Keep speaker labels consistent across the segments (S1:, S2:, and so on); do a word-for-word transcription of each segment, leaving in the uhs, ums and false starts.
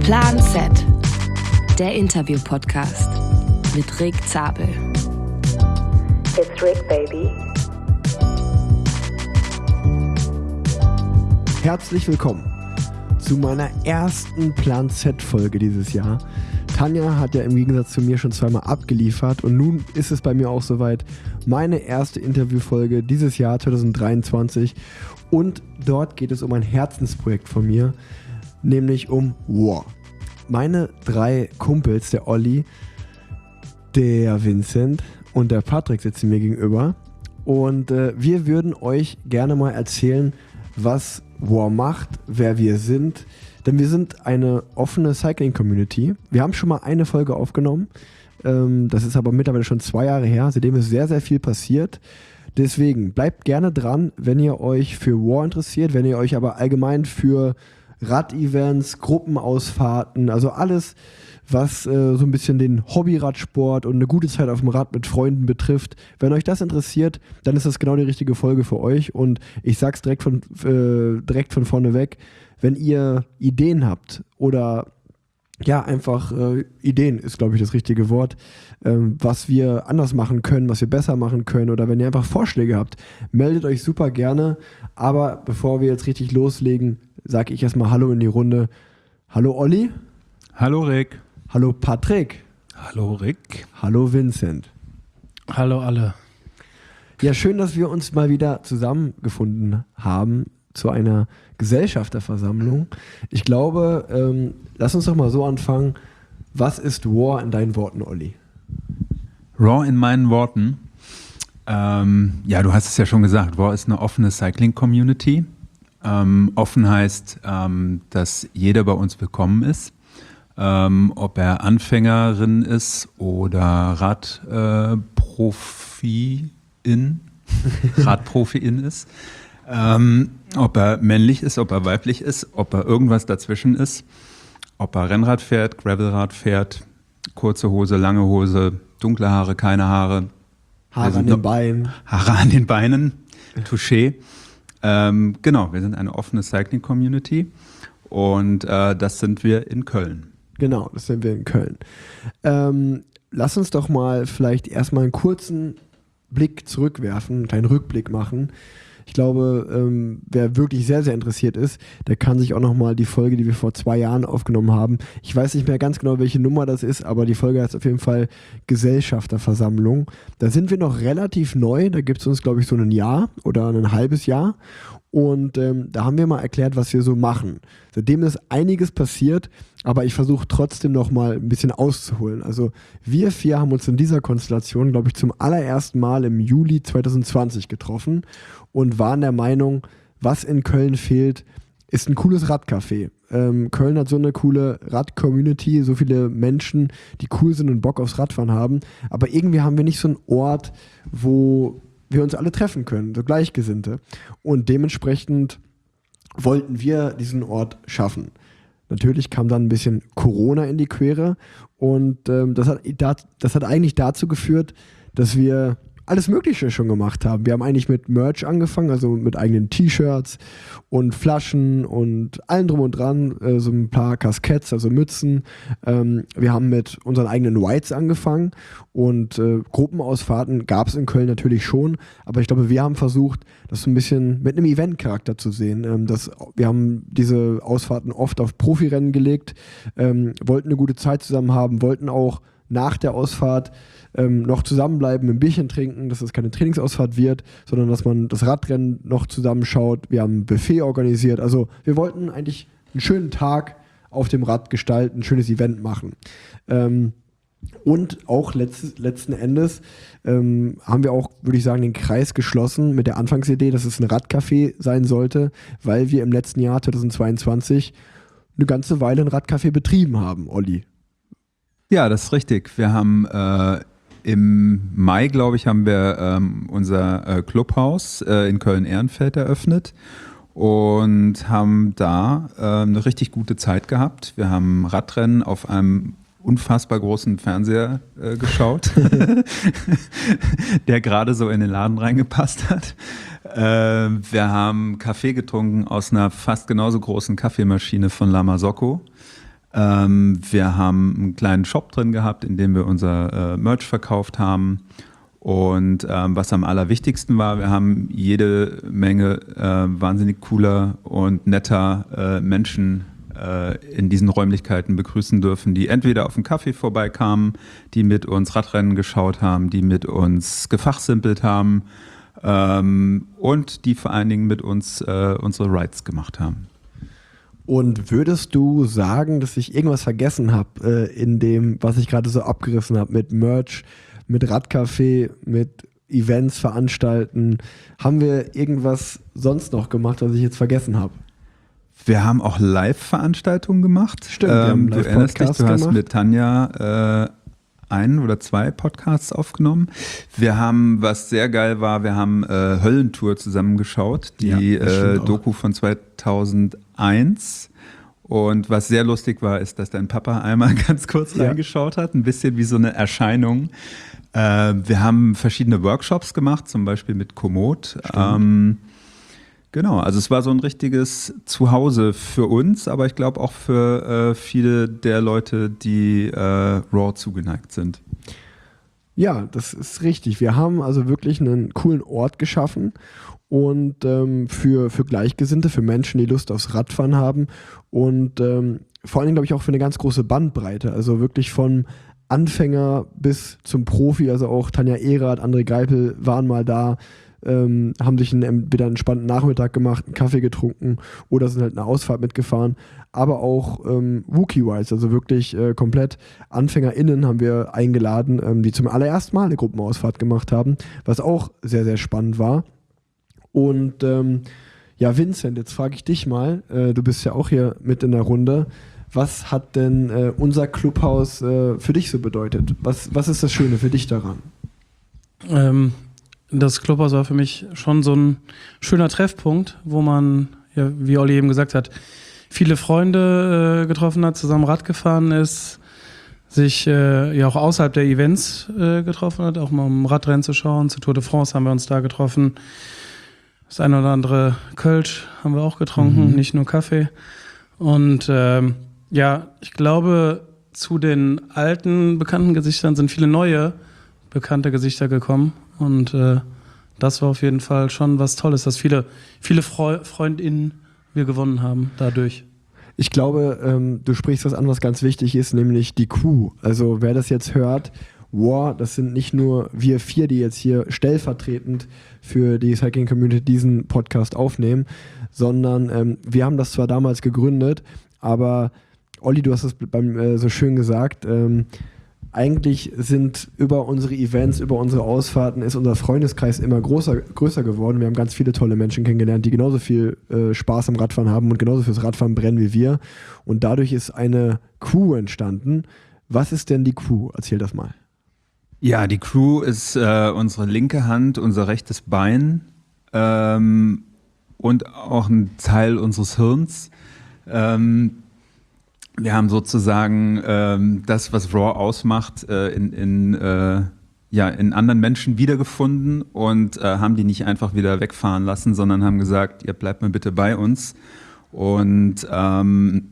S1: Plan Z, der Interview-Podcast mit Rick Zabel.
S2: It's Rick, baby.
S3: Herzlich willkommen zu meiner ersten Plan Z-Folge dieses Jahr. Tanja hat ja im Gegensatz zu mir schon zweimal abgeliefert und nun ist es bei mir auch soweit. Meine erste Interviewfolge dieses Jahr zwanzig dreiundzwanzig und dort geht es um ein Herzensprojekt von mir, nämlich um War. Meine drei Kumpels, der Olli, der Vincent und der Patrick sitzen mir gegenüber und äh, wir würden euch gerne mal erzählen, was War macht, wer wir sind, denn wir sind eine offene Cycling-Community. Wir haben schon mal eine Folge aufgenommen, ähm, das ist aber mittlerweile schon zwei Jahre her, seitdem ist sehr, sehr viel passiert. Deswegen bleibt gerne dran, wenn ihr euch für War interessiert, wenn ihr euch aber allgemein für Rad-Events, Gruppenausfahrten, also alles, was äh, so ein bisschen den Hobby-Radsport und eine gute Zeit auf dem Rad mit Freunden betrifft. Wenn euch das interessiert, dann ist das genau die richtige Folge für euch und ich sag's direkt von, äh, direkt von vorne weg, wenn ihr Ideen habt oder ja, einfach äh, Ideen ist, glaube ich, das richtige Wort, ähm, was wir anders machen können, was wir besser machen können oder wenn ihr einfach Vorschläge habt, meldet euch super gerne. Aber bevor wir jetzt richtig loslegen, sage ich erstmal Hallo in die Runde. Hallo Olli.
S4: Hallo Rick.
S3: Hallo Patrick.
S4: Hallo Rick.
S3: Hallo Vincent.
S5: Hallo alle.
S3: Ja, schön, dass wir uns mal wieder zusammengefunden haben zu einer Gesellschafterversammlung. Ich glaube, ähm, lass uns doch mal so anfangen. Was ist War in deinen Worten, Olli?
S4: Raw in meinen Worten. Ähm, ja, du hast es ja schon gesagt. War ist eine offene Cycling-Community. Ähm, offen heißt, ähm, dass jeder bei uns willkommen ist. Ähm, ob er Anfängerin ist oder Radprofi-in, Radprofi-in ist. Ähm, ob er männlich ist, ob er weiblich ist, ob er irgendwas dazwischen ist, ob er Rennrad fährt, Gravelrad fährt, kurze Hose, lange Hose, dunkle Haare, keine Haare.
S3: Haare an den Beinen.
S4: Haare an den Beinen, Touché. Ähm, genau, wir sind eine offene Cycling-Community und äh, das sind wir in Köln.
S3: Genau, das sind wir in Köln. Ähm, lass uns doch mal vielleicht erstmal einen kurzen Blick zurückwerfen, einen kleinen Rückblick machen. Ich glaube, ähm, wer wirklich sehr, sehr interessiert ist, der kann sich auch nochmal die Folge, die wir vor zwei Jahren aufgenommen haben, ich weiß nicht mehr ganz genau, welche Nummer das ist, aber die Folge heißt auf jeden Fall Gesellschafterversammlung. Da sind wir noch relativ neu, da gibt es uns, glaube ich, so ein Jahr oder ein halbes Jahr und ähm, da haben wir mal erklärt, was wir so machen. Seitdem ist einiges passiert, aber ich versuche trotzdem nochmal ein bisschen auszuholen. Also wir vier haben uns in dieser Konstellation, glaube ich, zum allerersten Mal im Juli zwanzig zwanzig getroffen und waren der Meinung, was in Köln fehlt, ist ein cooles Radcafé. Ähm, Köln hat so eine coole Rad-Community, so viele Menschen, die cool sind und Bock aufs Radfahren haben, aber irgendwie haben wir nicht so einen Ort, wo wir uns alle treffen können, so Gleichgesinnte. Und dementsprechend wollten wir diesen Ort schaffen. Natürlich kam dann ein bisschen Corona in die Quere und ähm, das hat, das hat eigentlich dazu geführt, dass wir alles Mögliche schon gemacht haben. Wir haben eigentlich mit Merch angefangen, also mit eigenen T-Shirts und Flaschen und allem drum und dran, äh, so ein paar Casquettes, also Mützen. Ähm, wir haben mit unseren eigenen Whites angefangen und äh, Gruppenausfahrten gab es in Köln natürlich schon, aber ich glaube, wir haben versucht, das so ein bisschen mit einem Event-Charakter zu sehen. Ähm, das, wir haben diese Ausfahrten oft auf Profirennen gelegt, ähm, wollten eine gute Zeit zusammen haben, wollten auch nach der Ausfahrt ähm, noch zusammenbleiben, ein Bierchen trinken, dass es keine Trainingsausfahrt wird, sondern dass man das Radrennen noch zusammenschaut. Wir haben ein Buffet organisiert. Also wir wollten eigentlich einen schönen Tag auf dem Rad gestalten, ein schönes Event machen. Ähm, und auch letzt, letzten Endes ähm, haben wir auch, würde ich sagen, den Kreis geschlossen mit der Anfangsidee, dass es ein Radcafé sein sollte, weil wir im letzten Jahr zwanzig zweiundzwanzig eine ganze Weile ein Radcafé betrieben haben, Olli.
S4: Ja, das ist richtig. Wir haben äh, im Mai, glaube ich, haben wir ähm, unser äh, Clubhaus äh, in Köln-Ehrenfeld eröffnet und haben da äh, eine richtig gute Zeit gehabt. Wir haben Radrennen auf einem unfassbar großen Fernseher äh, geschaut, der gerade so in den Laden reingepasst hat. Äh, wir haben Kaffee getrunken aus einer fast genauso großen Kaffeemaschine von La Marzocco. Ähm, wir haben einen kleinen Shop drin gehabt, in dem wir unser äh, Merch verkauft haben. Und ähm, was am allerwichtigsten war, wir haben jede Menge äh, wahnsinnig cooler und netter äh, Menschen äh, in diesen Räumlichkeiten begrüßen dürfen, die entweder auf einen Kaffee vorbeikamen, die mit uns Radrennen geschaut haben, die mit uns gefachsimpelt haben ähm, und die vor allen Dingen mit uns äh, unsere Rides gemacht haben.
S3: Und würdest du sagen, dass ich irgendwas vergessen habe äh, in dem, was ich gerade so abgerissen habe, mit Merch, mit Radcafé, mit Events veranstalten? Haben wir irgendwas sonst noch gemacht, was ich jetzt vergessen habe?
S4: Wir haben auch Live-Veranstaltungen gemacht.
S3: Stimmt, wir haben
S4: ähm, du erinnerst dich, du hast
S3: gemacht.
S4: mit Tanja äh, einen oder zwei Podcasts aufgenommen. Wir haben, was sehr geil war, wir haben äh, Höllentour zusammengeschaut, die
S3: Ja, das
S4: äh,
S3: stimmt auch.
S4: Doku von zweitausendeins. Und was sehr lustig war, ist, dass dein Papa einmal ganz kurz
S3: Ja.
S4: reingeschaut hat, ein bisschen wie so eine Erscheinung. Äh, wir haben verschiedene Workshops gemacht, zum Beispiel mit Komoot. Ähm, genau, also es war so ein richtiges Zuhause für uns, aber ich glaube auch für äh, viele der Leute, die äh, Raw zugeneigt sind.
S3: Ja, das ist richtig. Wir haben also wirklich einen coolen Ort geschaffen und ähm, für, für Gleichgesinnte, für Menschen, die Lust aufs Radfahren haben und ähm, vor allen Dingen, glaube ich, auch für eine ganz große Bandbreite. Also wirklich von Anfänger bis zum Profi, also auch Tanja Erath, André Geipel waren mal da, ähm, haben sich einen, entweder einen entspannten Nachmittag gemacht, einen Kaffee getrunken oder sind halt eine Ausfahrt mitgefahren. Aber auch ähm, Wookie-Rides, also wirklich äh, komplett AnfängerInnen haben wir eingeladen, ähm, die zum allerersten Mal eine Gruppenausfahrt gemacht haben, was auch sehr, sehr spannend war. Und ähm, ja, Vincent, jetzt frage ich dich mal, äh, du bist ja auch hier mit in der Runde. Was hat denn äh, unser Clubhaus äh, für dich so bedeutet? Was, was ist das Schöne für dich daran?
S5: Ähm, das Clubhaus war für mich schon so ein schöner Treffpunkt, wo man, ja, wie Olli eben gesagt hat, viele Freunde äh, getroffen hat, zusammen Rad gefahren ist, sich äh, ja auch außerhalb der Events äh, getroffen hat, auch mal um Radrennen zu schauen. Zur Tour de France haben wir uns da getroffen. Das eine oder andere Kölsch haben wir auch getrunken,
S3: Mhm.
S5: nicht nur Kaffee. Und ähm, ja, ich glaube, zu den alten, bekannten Gesichtern sind viele neue, bekannte Gesichter gekommen. Und äh, das war auf jeden Fall schon was Tolles, dass viele, viele Freu- FreundInnen wir gewonnen haben dadurch.
S3: Ich glaube, ähm, du sprichst was an, was ganz wichtig ist, nämlich die Crew. Also wer das jetzt hört, wow, das sind nicht nur wir vier, die jetzt hier stellvertretend für die Cycling-Community diesen Podcast aufnehmen, sondern ähm, wir haben das zwar damals gegründet, aber Olli, du hast es beim, äh, so schön gesagt, ähm, eigentlich sind über unsere Events, über unsere Ausfahrten ist unser Freundeskreis immer größer, größer geworden. Wir haben ganz viele tolle Menschen kennengelernt, die genauso viel äh, Spaß am Radfahren haben und genauso fürs Radfahren brennen wie wir. Und dadurch ist eine Crew entstanden. Was ist denn die Crew? Erzähl das mal.
S4: Ja, die Crew ist äh, unsere linke Hand, unser rechtes Bein ähm, und auch ein Teil unseres Hirns. Ähm, wir haben sozusagen ähm, das, was Raw ausmacht, äh, in, in, äh, ja, in anderen Menschen wiedergefunden und äh, haben die nicht einfach wieder wegfahren lassen, sondern haben gesagt, ihr bleibt mal bitte bei uns. Und ähm,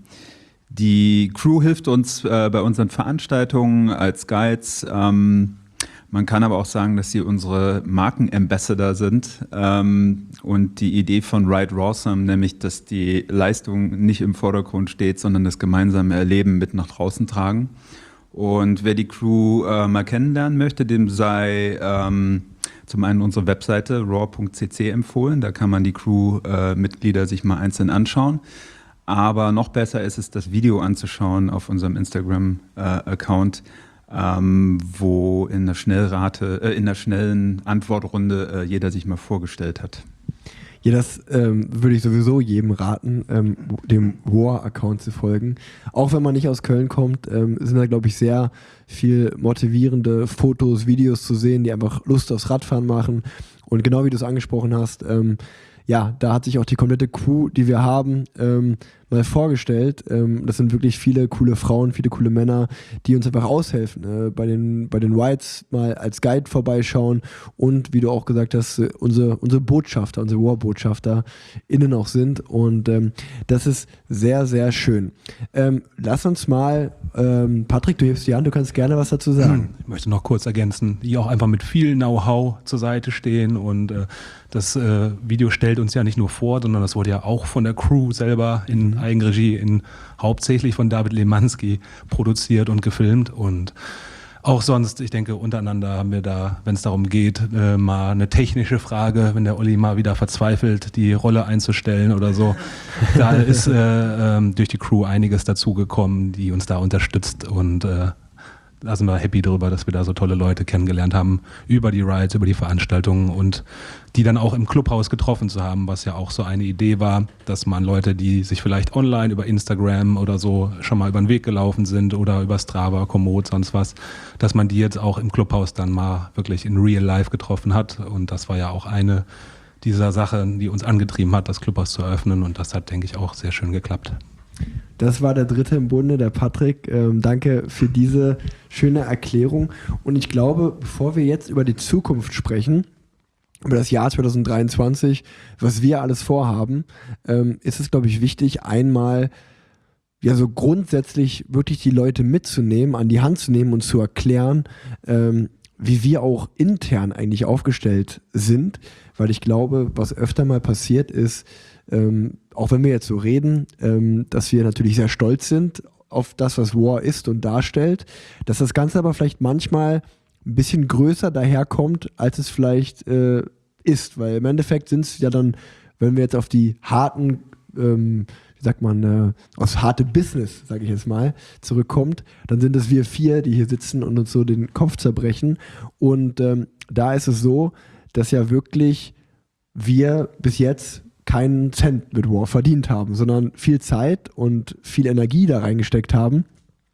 S4: die Crew hilft uns äh, bei unseren Veranstaltungen als Guides. Ähm, man kann aber auch sagen, dass sie unsere Markenambassador sind ähm, und die Idee von Ride Rawsome, nämlich dass die Leistung nicht im Vordergrund steht, sondern das gemeinsame Erleben mit nach draußen tragen. Und wer die Crew äh, mal kennenlernen möchte, dem sei ähm, zum einen unsere Webseite raw punkt c c empfohlen. Da kann man die Crew-Mitglieder äh, sich mal einzeln anschauen. Aber noch besser ist es, das Video anzuschauen auf unserem Instagram-Account, ähm, wo in der Schnellrate, äh, in der schnellen Antwortrunde äh, jeder sich mal vorgestellt hat.
S3: Ja, das ähm, würde ich sowieso jedem raten, ähm, dem War-Account zu folgen. Auch wenn man nicht aus Köln kommt, ähm, sind da, glaube ich, sehr viel motivierende Fotos, Videos zu sehen, die einfach Lust aufs Radfahren machen. Und genau wie du es angesprochen hast, ähm, ja, da hat sich auch die komplette Crew, die wir haben, ähm, mal vorgestellt. Ähm, das sind wirklich viele coole Frauen, viele coole Männer, die uns einfach aushelfen. Äh, bei den, bei den Rides mal als Guide vorbeischauen und, wie du auch gesagt hast, äh, unsere, unsere Botschafter, unsere War-Botschafter innen auch sind. Und ähm, das ist sehr, sehr schön. Ähm, lass uns mal, ähm, Patrick, du hebst die Hand, du kannst gerne was dazu sagen.
S6: Ich möchte noch kurz ergänzen, die auch einfach mit viel Know-how zur Seite stehen und äh, das äh, Video stellt uns ja nicht nur vor, sondern das wurde ja auch von der Crew selber in Eigenregie, in, hauptsächlich von David Lemanski produziert und gefilmt und auch sonst, ich denke, untereinander haben wir da, wenn es darum geht, äh, mal eine technische Frage, wenn der Olli mal wieder verzweifelt, die Rolle einzustellen oder so, da ist äh, äh, durch die Crew einiges dazugekommen, die uns da unterstützt und äh, da sind wir happy darüber, dass wir da so tolle Leute kennengelernt haben, über die Rides, über die Veranstaltungen und die dann auch im Clubhaus getroffen zu haben, was ja auch so eine Idee war, dass man Leute, die sich vielleicht online über Instagram oder so schon mal über den Weg gelaufen sind oder über Strava, Komoot, sonst was, dass man die jetzt auch im Clubhaus dann mal wirklich in real life getroffen hat und das war ja auch eine dieser Sachen, die uns angetrieben hat, das Clubhaus zu eröffnen und das hat, denke ich, auch sehr schön geklappt.
S3: Das war der dritte im Bunde, der Patrick. Ähm, danke für diese schöne Erklärung. Und ich glaube, bevor wir jetzt über die Zukunft sprechen, über das Jahr zwanzig dreiundzwanzig, was wir alles vorhaben, ähm, ist es, glaube ich, wichtig, einmal ja so grundsätzlich wirklich die Leute mitzunehmen, an die Hand zu nehmen und zu erklären, ähm, wie wir auch intern eigentlich aufgestellt sind. Weil ich glaube, was öfter mal passiert ist, ähm, auch wenn wir jetzt so reden, ähm, dass wir natürlich sehr stolz sind auf das, was War ist und darstellt, dass das Ganze aber vielleicht manchmal ein bisschen größer daherkommt, als es vielleicht äh, ist, weil im Endeffekt sind es ja dann, wenn wir jetzt auf die harten, ähm, wie sagt man, äh, aufs harte Business, sage ich jetzt mal, zurückkommt, dann sind es wir vier, die hier sitzen und uns so den Kopf zerbrechen und ähm, da ist es so, dass ja wirklich wir bis jetzt keinen Cent mit War verdient haben, sondern viel Zeit und viel Energie da reingesteckt haben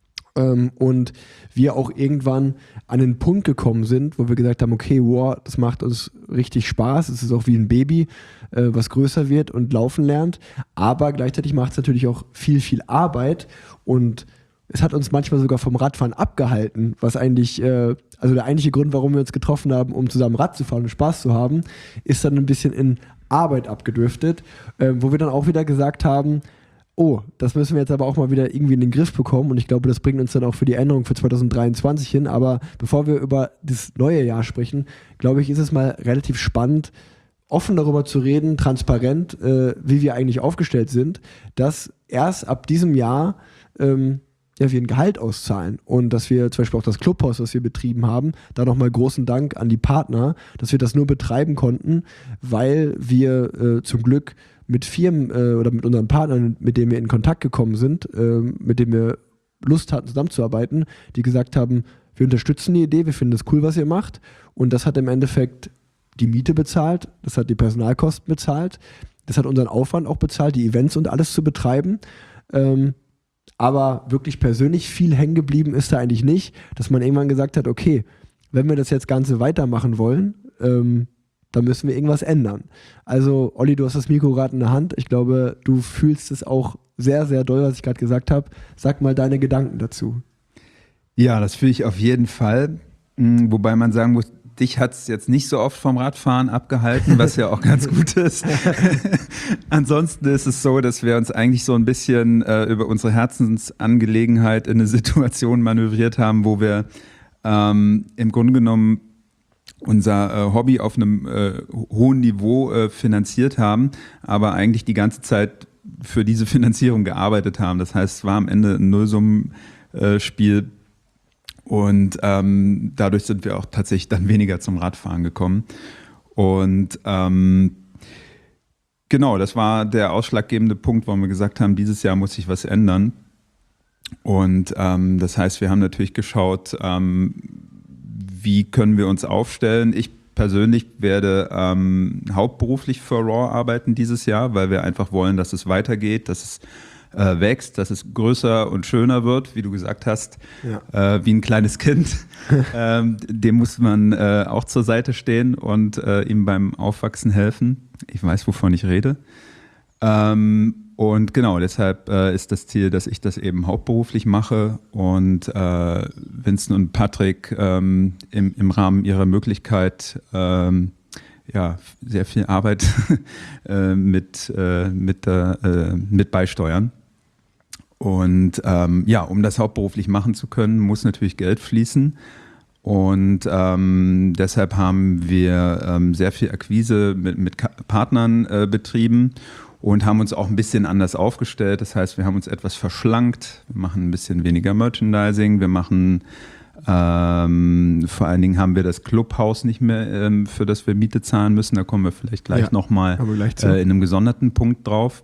S3: ähm, und wir auch irgendwann an den Punkt gekommen sind, wo wir gesagt haben, okay, War, das macht uns richtig Spaß, es ist auch wie ein Baby, äh, was größer wird und laufen lernt, aber gleichzeitig macht es natürlich auch viel, viel Arbeit und es hat uns manchmal sogar vom Radfahren abgehalten, was eigentlich, äh, also der eigentliche Grund, warum wir uns getroffen haben, um zusammen Rad zu fahren und Spaß zu haben, ist dann ein bisschen in Arbeit abgedriftet, äh, wo wir dann auch wieder gesagt haben, oh, das müssen wir jetzt aber auch mal wieder irgendwie in den Griff bekommen und ich glaube, das bringt uns dann auch für die Änderung für zwanzig dreiundzwanzig hin, aber bevor wir über das neue Jahr sprechen, glaube ich, ist es mal relativ spannend, offen darüber zu reden, transparent, äh, wie wir eigentlich aufgestellt sind, dass erst ab diesem Jahr ähm, ja, wir ein Gehalt auszahlen und dass wir zum Beispiel auch das Clubhaus, was wir betrieben haben, da nochmal großen Dank an die Partner, dass wir das nur betreiben konnten, weil wir äh, zum Glück mit Firmen äh, oder mit unseren Partnern, mit denen wir in Kontakt gekommen sind, äh, mit denen wir Lust hatten zusammenzuarbeiten, die gesagt haben, wir unterstützen die Idee, wir finden es cool, was ihr macht und das hat im Endeffekt die Miete bezahlt, das hat die Personalkosten bezahlt, das hat unseren Aufwand auch bezahlt, die Events und alles zu betreiben, ähm, aber wirklich persönlich viel hängen geblieben ist da eigentlich nicht, dass man irgendwann gesagt hat, okay, wenn wir das jetzt Ganze weitermachen wollen, ähm, dann müssen wir irgendwas ändern. Also Olli, du hast das Mikro gerade in der Hand. Ich glaube, du fühlst es auch sehr, sehr doll, was ich gerade gesagt habe. Sag mal deine Gedanken dazu.
S4: Ja, das fühle ich auf jeden Fall. Wobei man sagen muss, dich hat es jetzt nicht so oft vom Radfahren abgehalten, was ja auch ganz gut ist. Ansonsten ist es so, dass wir uns eigentlich so ein bisschen äh, über unsere Herzensangelegenheit in eine Situation manövriert haben, wo wir ähm, im Grunde genommen unser äh, Hobby auf einem äh, hohen Niveau äh, finanziert haben, aber eigentlich die ganze Zeit für diese Finanzierung gearbeitet haben. Das heißt, es war am Ende ein Nullsummenspiel. Äh, Und ähm, dadurch sind wir auch tatsächlich dann weniger zum Radfahren gekommen. Und ähm, genau, das war der ausschlaggebende Punkt, warum wir gesagt haben, dieses Jahr muss sich was ändern. Und ähm, das heißt, wir haben natürlich geschaut, ähm, wie können wir uns aufstellen. Ich persönlich werde ähm, hauptberuflich für Raw arbeiten dieses Jahr, weil wir einfach wollen, dass es weitergeht, dass es äh, wächst, dass es größer und schöner wird, wie du gesagt hast, ja. äh, wie ein kleines Kind. ähm, dem muss man äh, auch zur Seite stehen und äh, ihm beim Aufwachsen helfen. Ich weiß, wovon ich rede. Ähm, und genau, deshalb äh, ist das Ziel, dass ich das eben hauptberuflich mache und äh, Vincent und Patrick ähm, im, im Rahmen ihrer Möglichkeit ähm, ja, sehr viel Arbeit äh, mit, äh, mit, äh, mit beisteuern. Und ähm, ja, um das hauptberuflich machen zu können, muss natürlich Geld fließen. Und ähm, deshalb haben wir ähm, sehr viel Akquise mit, mit Ka- Partnern äh, betrieben und haben uns auch ein bisschen anders aufgestellt. Das heißt, wir haben uns etwas verschlankt, wir machen ein bisschen weniger Merchandising, wir machen Ähm, vor allen Dingen haben wir das Clubhaus nicht mehr, ähm, für das wir Miete zahlen müssen. Da kommen wir vielleicht gleich
S3: ja,
S4: nochmal äh, in einem gesonderten Punkt drauf.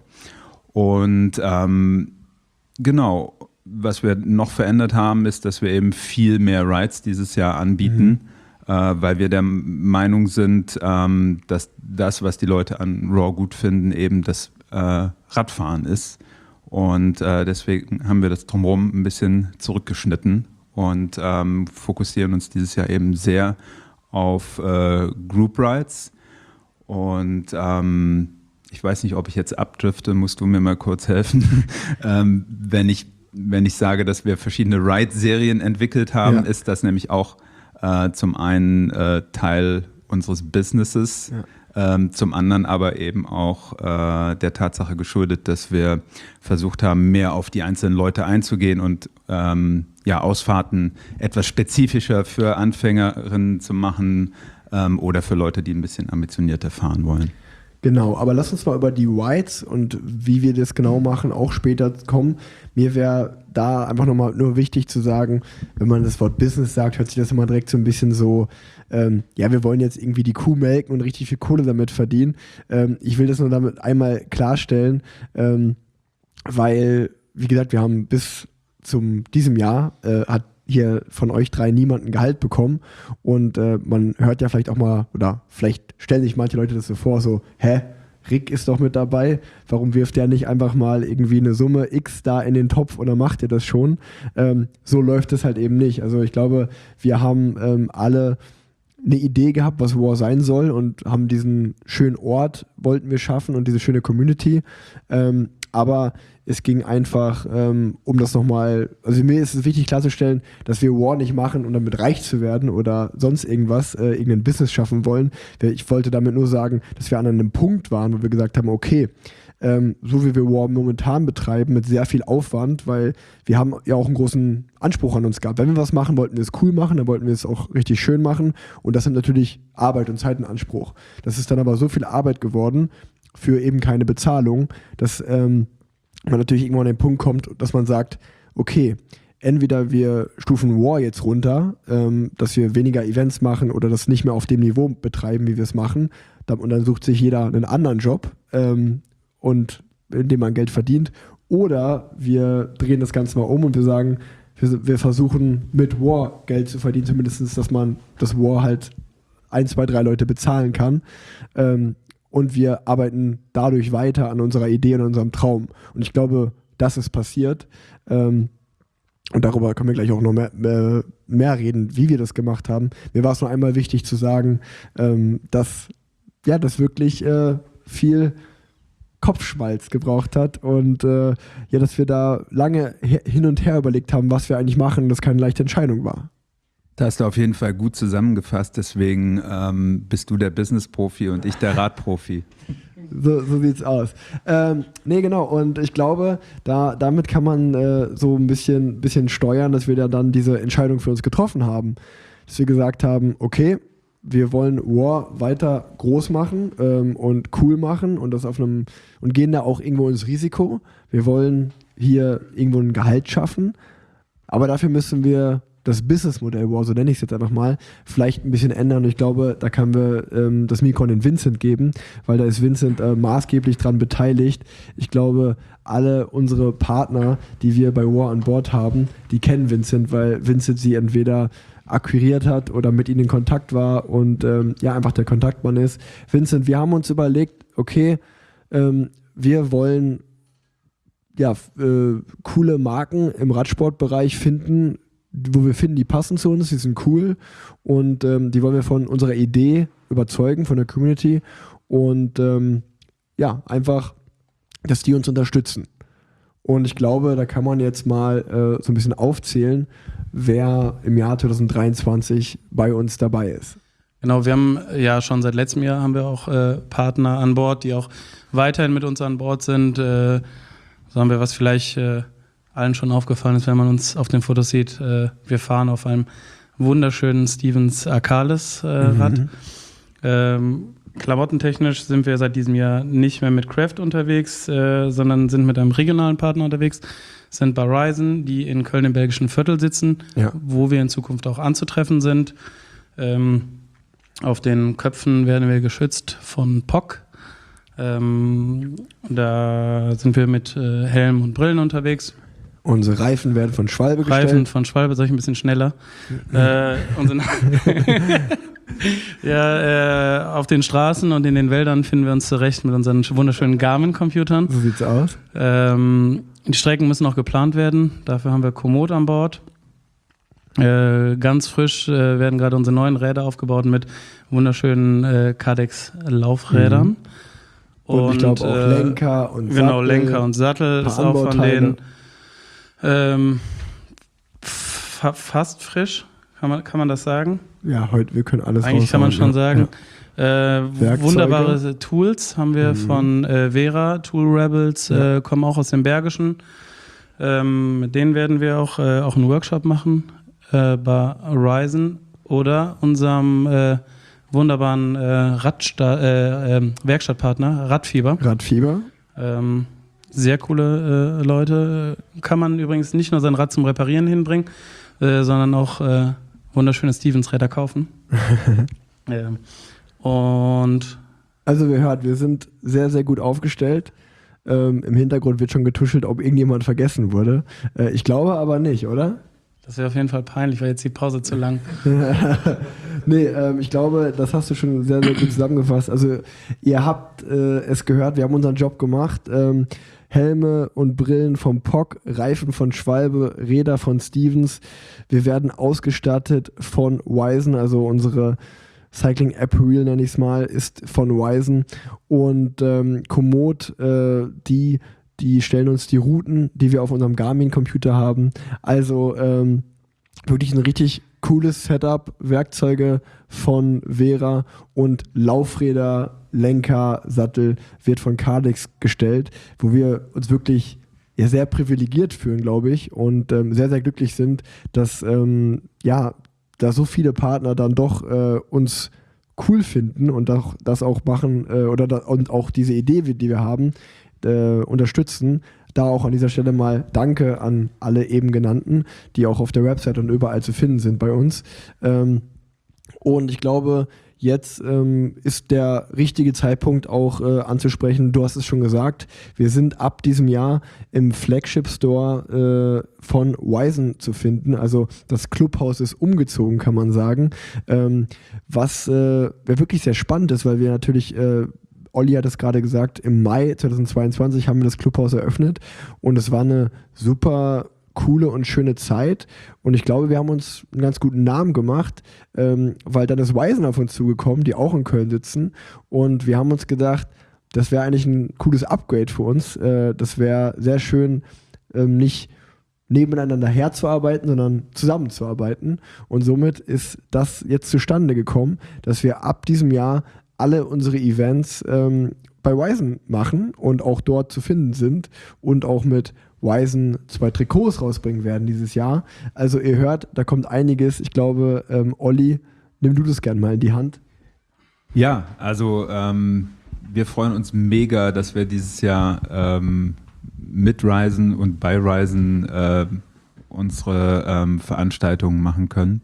S4: Und ähm, genau, was wir noch verändert haben, ist, dass wir eben viel mehr Rides dieses Jahr anbieten, mhm. äh, weil wir der Meinung sind, ähm, dass das, was die Leute an Raw gut finden, eben das äh, Radfahren ist. Und äh, deswegen haben wir das drumherum ein bisschen zurückgeschnitten. Und ähm, fokussieren uns dieses Jahr eben sehr auf äh, Group Rides. Und ähm, ich weiß nicht, ob ich jetzt abdrifte, musst du mir mal kurz helfen. ähm, wenn ich, wenn ich sage, dass wir verschiedene Ride-Serien entwickelt haben, ja. ist das nämlich auch äh, zum einen äh, Teil unseres Businesses, ja. ähm, zum anderen aber eben auch äh, der Tatsache geschuldet, dass wir versucht haben, mehr auf die einzelnen Leute einzugehen und ähm, ja, Ausfahrten etwas spezifischer für Anfängerinnen zu machen ähm, oder für Leute, die ein bisschen ambitionierter fahren wollen.
S3: Genau, aber lass uns mal über die Rides und wie wir das genau machen auch später kommen. Mir wäre da einfach nochmal nur wichtig zu sagen, wenn man das Wort Business sagt, hört sich das immer direkt so ein bisschen so, ähm, ja, wir wollen jetzt irgendwie die Kuh melken und richtig viel Kohle damit verdienen. Ähm, ich will das nur damit einmal klarstellen, ähm, weil, wie gesagt, wir haben bis zum diesem Jahr äh, hat hier von euch drei niemand ein Gehalt bekommen und äh, man hört ja vielleicht auch mal, oder vielleicht stellen sich manche Leute das so vor, so, hä, Rick ist doch mit dabei, warum wirft der nicht einfach mal irgendwie eine Summe X da in den Topf oder macht ihr das schon? Ähm, so läuft es halt eben nicht. Also ich glaube, wir haben ähm, alle eine Idee gehabt, was War sein soll und haben diesen schönen Ort, wollten wir schaffen und diese schöne Community, ähm, aber es ging einfach ähm, um das nochmal, also mir ist es wichtig klarzustellen, dass wir War nicht machen, um damit reich zu werden oder sonst irgendwas, äh, irgendein Business schaffen wollen. Ich wollte damit nur sagen, dass wir an einem Punkt waren, wo wir gesagt haben, okay, ähm, so wie wir War momentan betreiben, mit sehr viel Aufwand, weil wir haben ja auch einen großen Anspruch an uns gehabt. Wenn wir was machen, wollten wir es cool machen, dann wollten wir es auch richtig schön machen und das sind natürlich Arbeit und Zeit in Anspruch. Das ist dann aber so viel Arbeit geworden für eben keine Bezahlung, dass ähm, man natürlich irgendwann an den Punkt kommt, dass man sagt, okay, entweder wir stufen War jetzt runter, ähm, dass wir weniger Events machen oder das nicht mehr auf dem Niveau betreiben, wie wir es machen. Und dann sucht sich jeder einen anderen Job, ähm, und in dem man Geld verdient. Oder wir drehen das Ganze mal um und wir sagen, wir, wir versuchen mit War Geld zu verdienen, zumindest, dass man das War halt ein, zwei, drei Leute bezahlen kann. Ähm, Und wir arbeiten dadurch weiter an unserer Idee und an unserem Traum. Und ich glaube, das ist passiert. Ähm, und darüber können wir gleich auch noch mehr, mehr, mehr reden, wie wir das gemacht haben. Mir war es nur einmal wichtig zu sagen, ähm, dass ja, das wirklich äh, viel Kopfschmalz gebraucht hat. Und äh, ja, dass wir da lange hin und her überlegt haben, was wir eigentlich machen und das keine leichte Entscheidung war.
S4: Da hast du auf jeden Fall gut zusammengefasst, deswegen ähm, bist du der Business-Profi und ich der Radprofi.
S3: So, so sieht's aus. Ähm, nee, genau, und ich glaube, da, damit kann man äh, so ein bisschen, bisschen steuern, dass wir da dann diese Entscheidung für uns getroffen haben. Dass wir gesagt haben, okay, wir wollen War weiter groß machen ähm, und cool machen und das auf einem und gehen da auch irgendwo ins Risiko. Wir wollen hier irgendwo ein Gehalt schaffen, aber dafür müssen wir das Businessmodell War, so nenne ich es jetzt einfach mal, vielleicht ein bisschen ändern. Und ich glaube, da können wir ähm, das Mikro an den Vincent geben, weil da ist Vincent äh, maßgeblich dran beteiligt. Ich glaube, alle unsere Partner, die wir bei War an Bord haben, die kennen Vincent, weil Vincent sie entweder akquiriert hat oder mit ihnen in Kontakt war und ähm, ja, einfach der Kontaktmann ist. Vincent, wir haben uns überlegt, okay, ähm, wir wollen ja, äh, coole Marken im Radsportbereich finden, wo wir finden, die passen zu uns, die sind cool und ähm, die wollen wir von unserer Idee überzeugen, von der Community und ähm, ja, einfach, dass die uns unterstützen. Und ich glaube, da kann man jetzt mal äh, so ein bisschen aufzählen, wer im Jahr zwanzig dreiundzwanzig bei uns dabei ist.
S5: Genau, wir haben ja schon seit letztem Jahr haben wir auch äh, Partner an Bord, die auch weiterhin mit uns an Bord sind. Äh, so haben wir, was vielleicht äh, allen schon aufgefallen ist, wenn man uns auf den Fotos sieht. Äh, wir fahren auf einem wunderschönen Stevens Arcalis äh, Rad. Mhm. Ähm, klamottentechnisch sind wir seit diesem Jahr nicht mehr mit Craft unterwegs, äh, sondern sind mit einem regionalen Partner unterwegs. Sind bei Ryzen, die in Köln im belgischen Viertel sitzen, ja. wo wir in Zukunft auch anzutreffen sind. Ähm, auf den Köpfen werden wir geschützt von P O C. Ähm, da sind wir mit äh, Helm und Brillen unterwegs.
S3: Unsere Reifen werden von Schwalbe gestellt.
S5: Reifen von Schwalbe, sag ich ein bisschen schneller. Mhm. Äh, unsere ja, äh, auf den Straßen und in den Wäldern finden wir uns zurecht mit unseren wunderschönen Garmin-Computern.
S3: So sieht's aus.
S5: Ähm, die Strecken müssen noch geplant werden. Dafür haben wir Komoot an Bord. Äh, ganz frisch äh, werden gerade unsere neuen Räder aufgebaut mit wunderschönen äh, Cadex-Laufrädern. Mhm.
S3: Und, und ich glaube auch äh, Lenker und Sattel.
S5: Genau, Lenker und Sattel ist auch von denen ähm, fa- fast frisch, kann man, kann man das sagen?
S3: Ja, heute, wir können alles
S5: Eigentlich kann man schon
S3: ja.
S5: sagen. Ja. Äh, wunderbare Tools haben wir mhm. von äh, Vera, Tool Rebels, ja. äh, kommen auch aus dem Bergischen. Ähm, mit denen werden wir auch, äh, auch einen Workshop machen äh, bei Ryzen oder unserem äh, wunderbaren äh, Radsta- äh, äh, Werkstattpartner Radfieber.
S3: Radfieber.
S5: Ähm, sehr coole äh, Leute. Kann man übrigens nicht nur sein Rad zum Reparieren hinbringen, äh, sondern auch äh, wunderschöne Stevens-Räder kaufen. ähm, und
S3: also wir hört, wir sind sehr, sehr gut aufgestellt. Ähm, Im Hintergrund wird schon getuschelt, ob irgendjemand vergessen wurde. Äh, ich glaube aber nicht, oder?
S5: Das wäre auf jeden Fall peinlich, weil jetzt die Pause zu lang.
S3: nee, ähm, ich glaube, das hast du schon sehr, sehr gut zusammengefasst. Also ihr habt äh, es gehört, wir haben unseren Job gemacht. Ähm, Helme und Brillen vom P O C, Reifen von Schwalbe, Räder von Stevens. Wir werden ausgestattet von Ryzen, also unsere Cycling Apparel, nenne ich es mal, ist von Ryzen. Und ähm, Komoot, äh, die, die stellen uns die Routen, die wir auf unserem Garmin-Computer haben. Also ähm, wirklich ein richtig cooles Setup, Werkzeuge von Vera und Laufräder, Lenker, Sattel wird von Cadex gestellt, wo wir uns wirklich ja, sehr privilegiert fühlen, glaube ich, und ähm, sehr, sehr glücklich sind, dass ähm, ja, da so viele Partner dann doch äh, uns cool finden und auch, das auch machen äh, oder da, und auch diese Idee, die wir haben, äh, unterstützen. Da auch an dieser Stelle mal Danke an alle eben genannten, die auch auf der Website und überall zu finden sind bei uns. Ähm, und ich glaube, jetzt ähm, ist der richtige Zeitpunkt auch äh, anzusprechen. Du hast es schon gesagt, wir sind ab diesem Jahr im Flagship Store äh, von Ryzen zu finden. Also das Clubhaus ist umgezogen, kann man sagen. Ähm, was äh, wirklich sehr spannend ist, weil wir natürlich äh, Olli hat es gerade gesagt, im Mai zweitausendzweiundzwanzig haben wir das Clubhaus eröffnet und es war eine super coole und schöne Zeit und ich glaube, wir haben uns einen ganz guten Namen gemacht, ähm, weil dann ist Ryzen auf uns zugekommen, die auch in Köln sitzen und wir haben uns gedacht, das wäre eigentlich ein cooles Upgrade für uns, äh, das wäre sehr schön, ähm, nicht nebeneinander herzuarbeiten, sondern zusammenzuarbeiten und somit ist das jetzt zustande gekommen, dass wir ab diesem Jahr alle unsere Events ähm, bei Ryzen machen und auch dort zu finden sind und auch mit Ryzen zwei Trikots rausbringen werden dieses Jahr. Also ihr hört, da kommt einiges. Ich glaube, ähm, Olli, nimm du das gerne mal in die Hand.
S4: Ja, also ähm, wir freuen uns mega, dass wir dieses Jahr ähm, mit Ryzen und bei Ryzen äh, unsere ähm, Veranstaltungen machen können.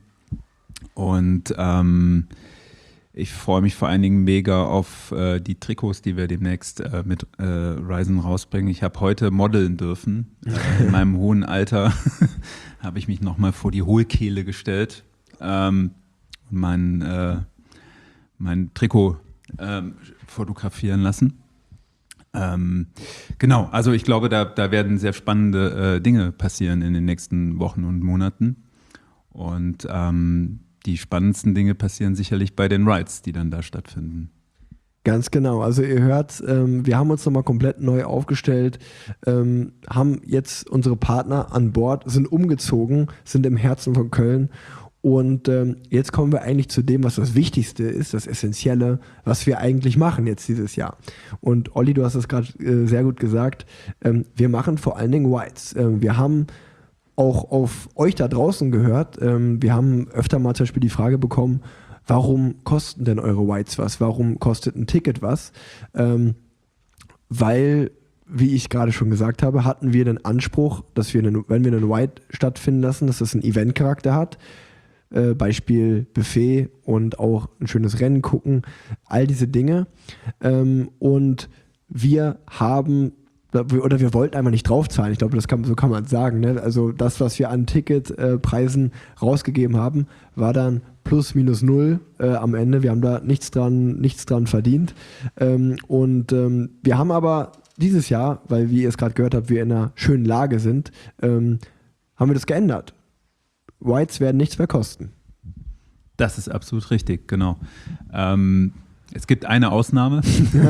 S4: Und ähm, ich freue mich vor allen Dingen mega auf äh, die Trikots, die wir demnächst äh, mit äh, Ryzen rausbringen. Ich habe heute modeln dürfen. Äh, in meinem hohen Alter habe ich mich nochmal vor die Hohlkehle gestellt ähm, und mein, äh, mein Trikot äh, fotografieren lassen. Ähm, genau, also ich glaube, da, da werden sehr spannende äh, Dinge passieren in den nächsten Wochen und Monaten. Und ähm, die spannendsten Dinge passieren sicherlich bei den Rides, die dann da stattfinden.
S3: Ganz genau. Also ihr hört, ähm, wir haben uns nochmal komplett neu aufgestellt, ähm, haben jetzt unsere Partner an Bord, sind umgezogen, sind im Herzen von Köln. Und ähm, jetzt kommen wir eigentlich zu dem, was das Wichtigste ist, das Essentielle, was wir eigentlich machen jetzt dieses Jahr. Und Olli, du hast es gerade äh, sehr gut gesagt, ähm, wir machen vor allen Dingen Rides. Ähm, wir haben auch auf euch da draußen gehört, ähm, wir haben öfter mal zum Beispiel die Frage bekommen, warum kosten denn eure Rides was? Warum kostet ein Ticket was? Ähm, weil, wie ich gerade schon gesagt habe, hatten wir den Anspruch, dass wir, einen, wenn wir einen Ride stattfinden lassen, dass das einen Eventcharakter hat. Äh, Beispiel Buffet und auch ein schönes Rennen gucken, all diese Dinge. Ähm, und wir haben, oder wir wollten einfach nicht draufzahlen, ich glaube, das kann, so kann man sagen. Ne? Also das, was wir an Ticketpreisen äh, rausgegeben haben, war dann plus minus null äh, am Ende. Wir haben da nichts dran, nichts dran verdient. Ähm, und ähm, wir haben aber dieses Jahr, weil wie ihr es gerade gehört habt, wir in einer schönen Lage sind, ähm, haben wir das geändert. Rides werden nichts mehr kosten.
S4: Das ist absolut richtig, genau. Ähm, es gibt eine Ausnahme.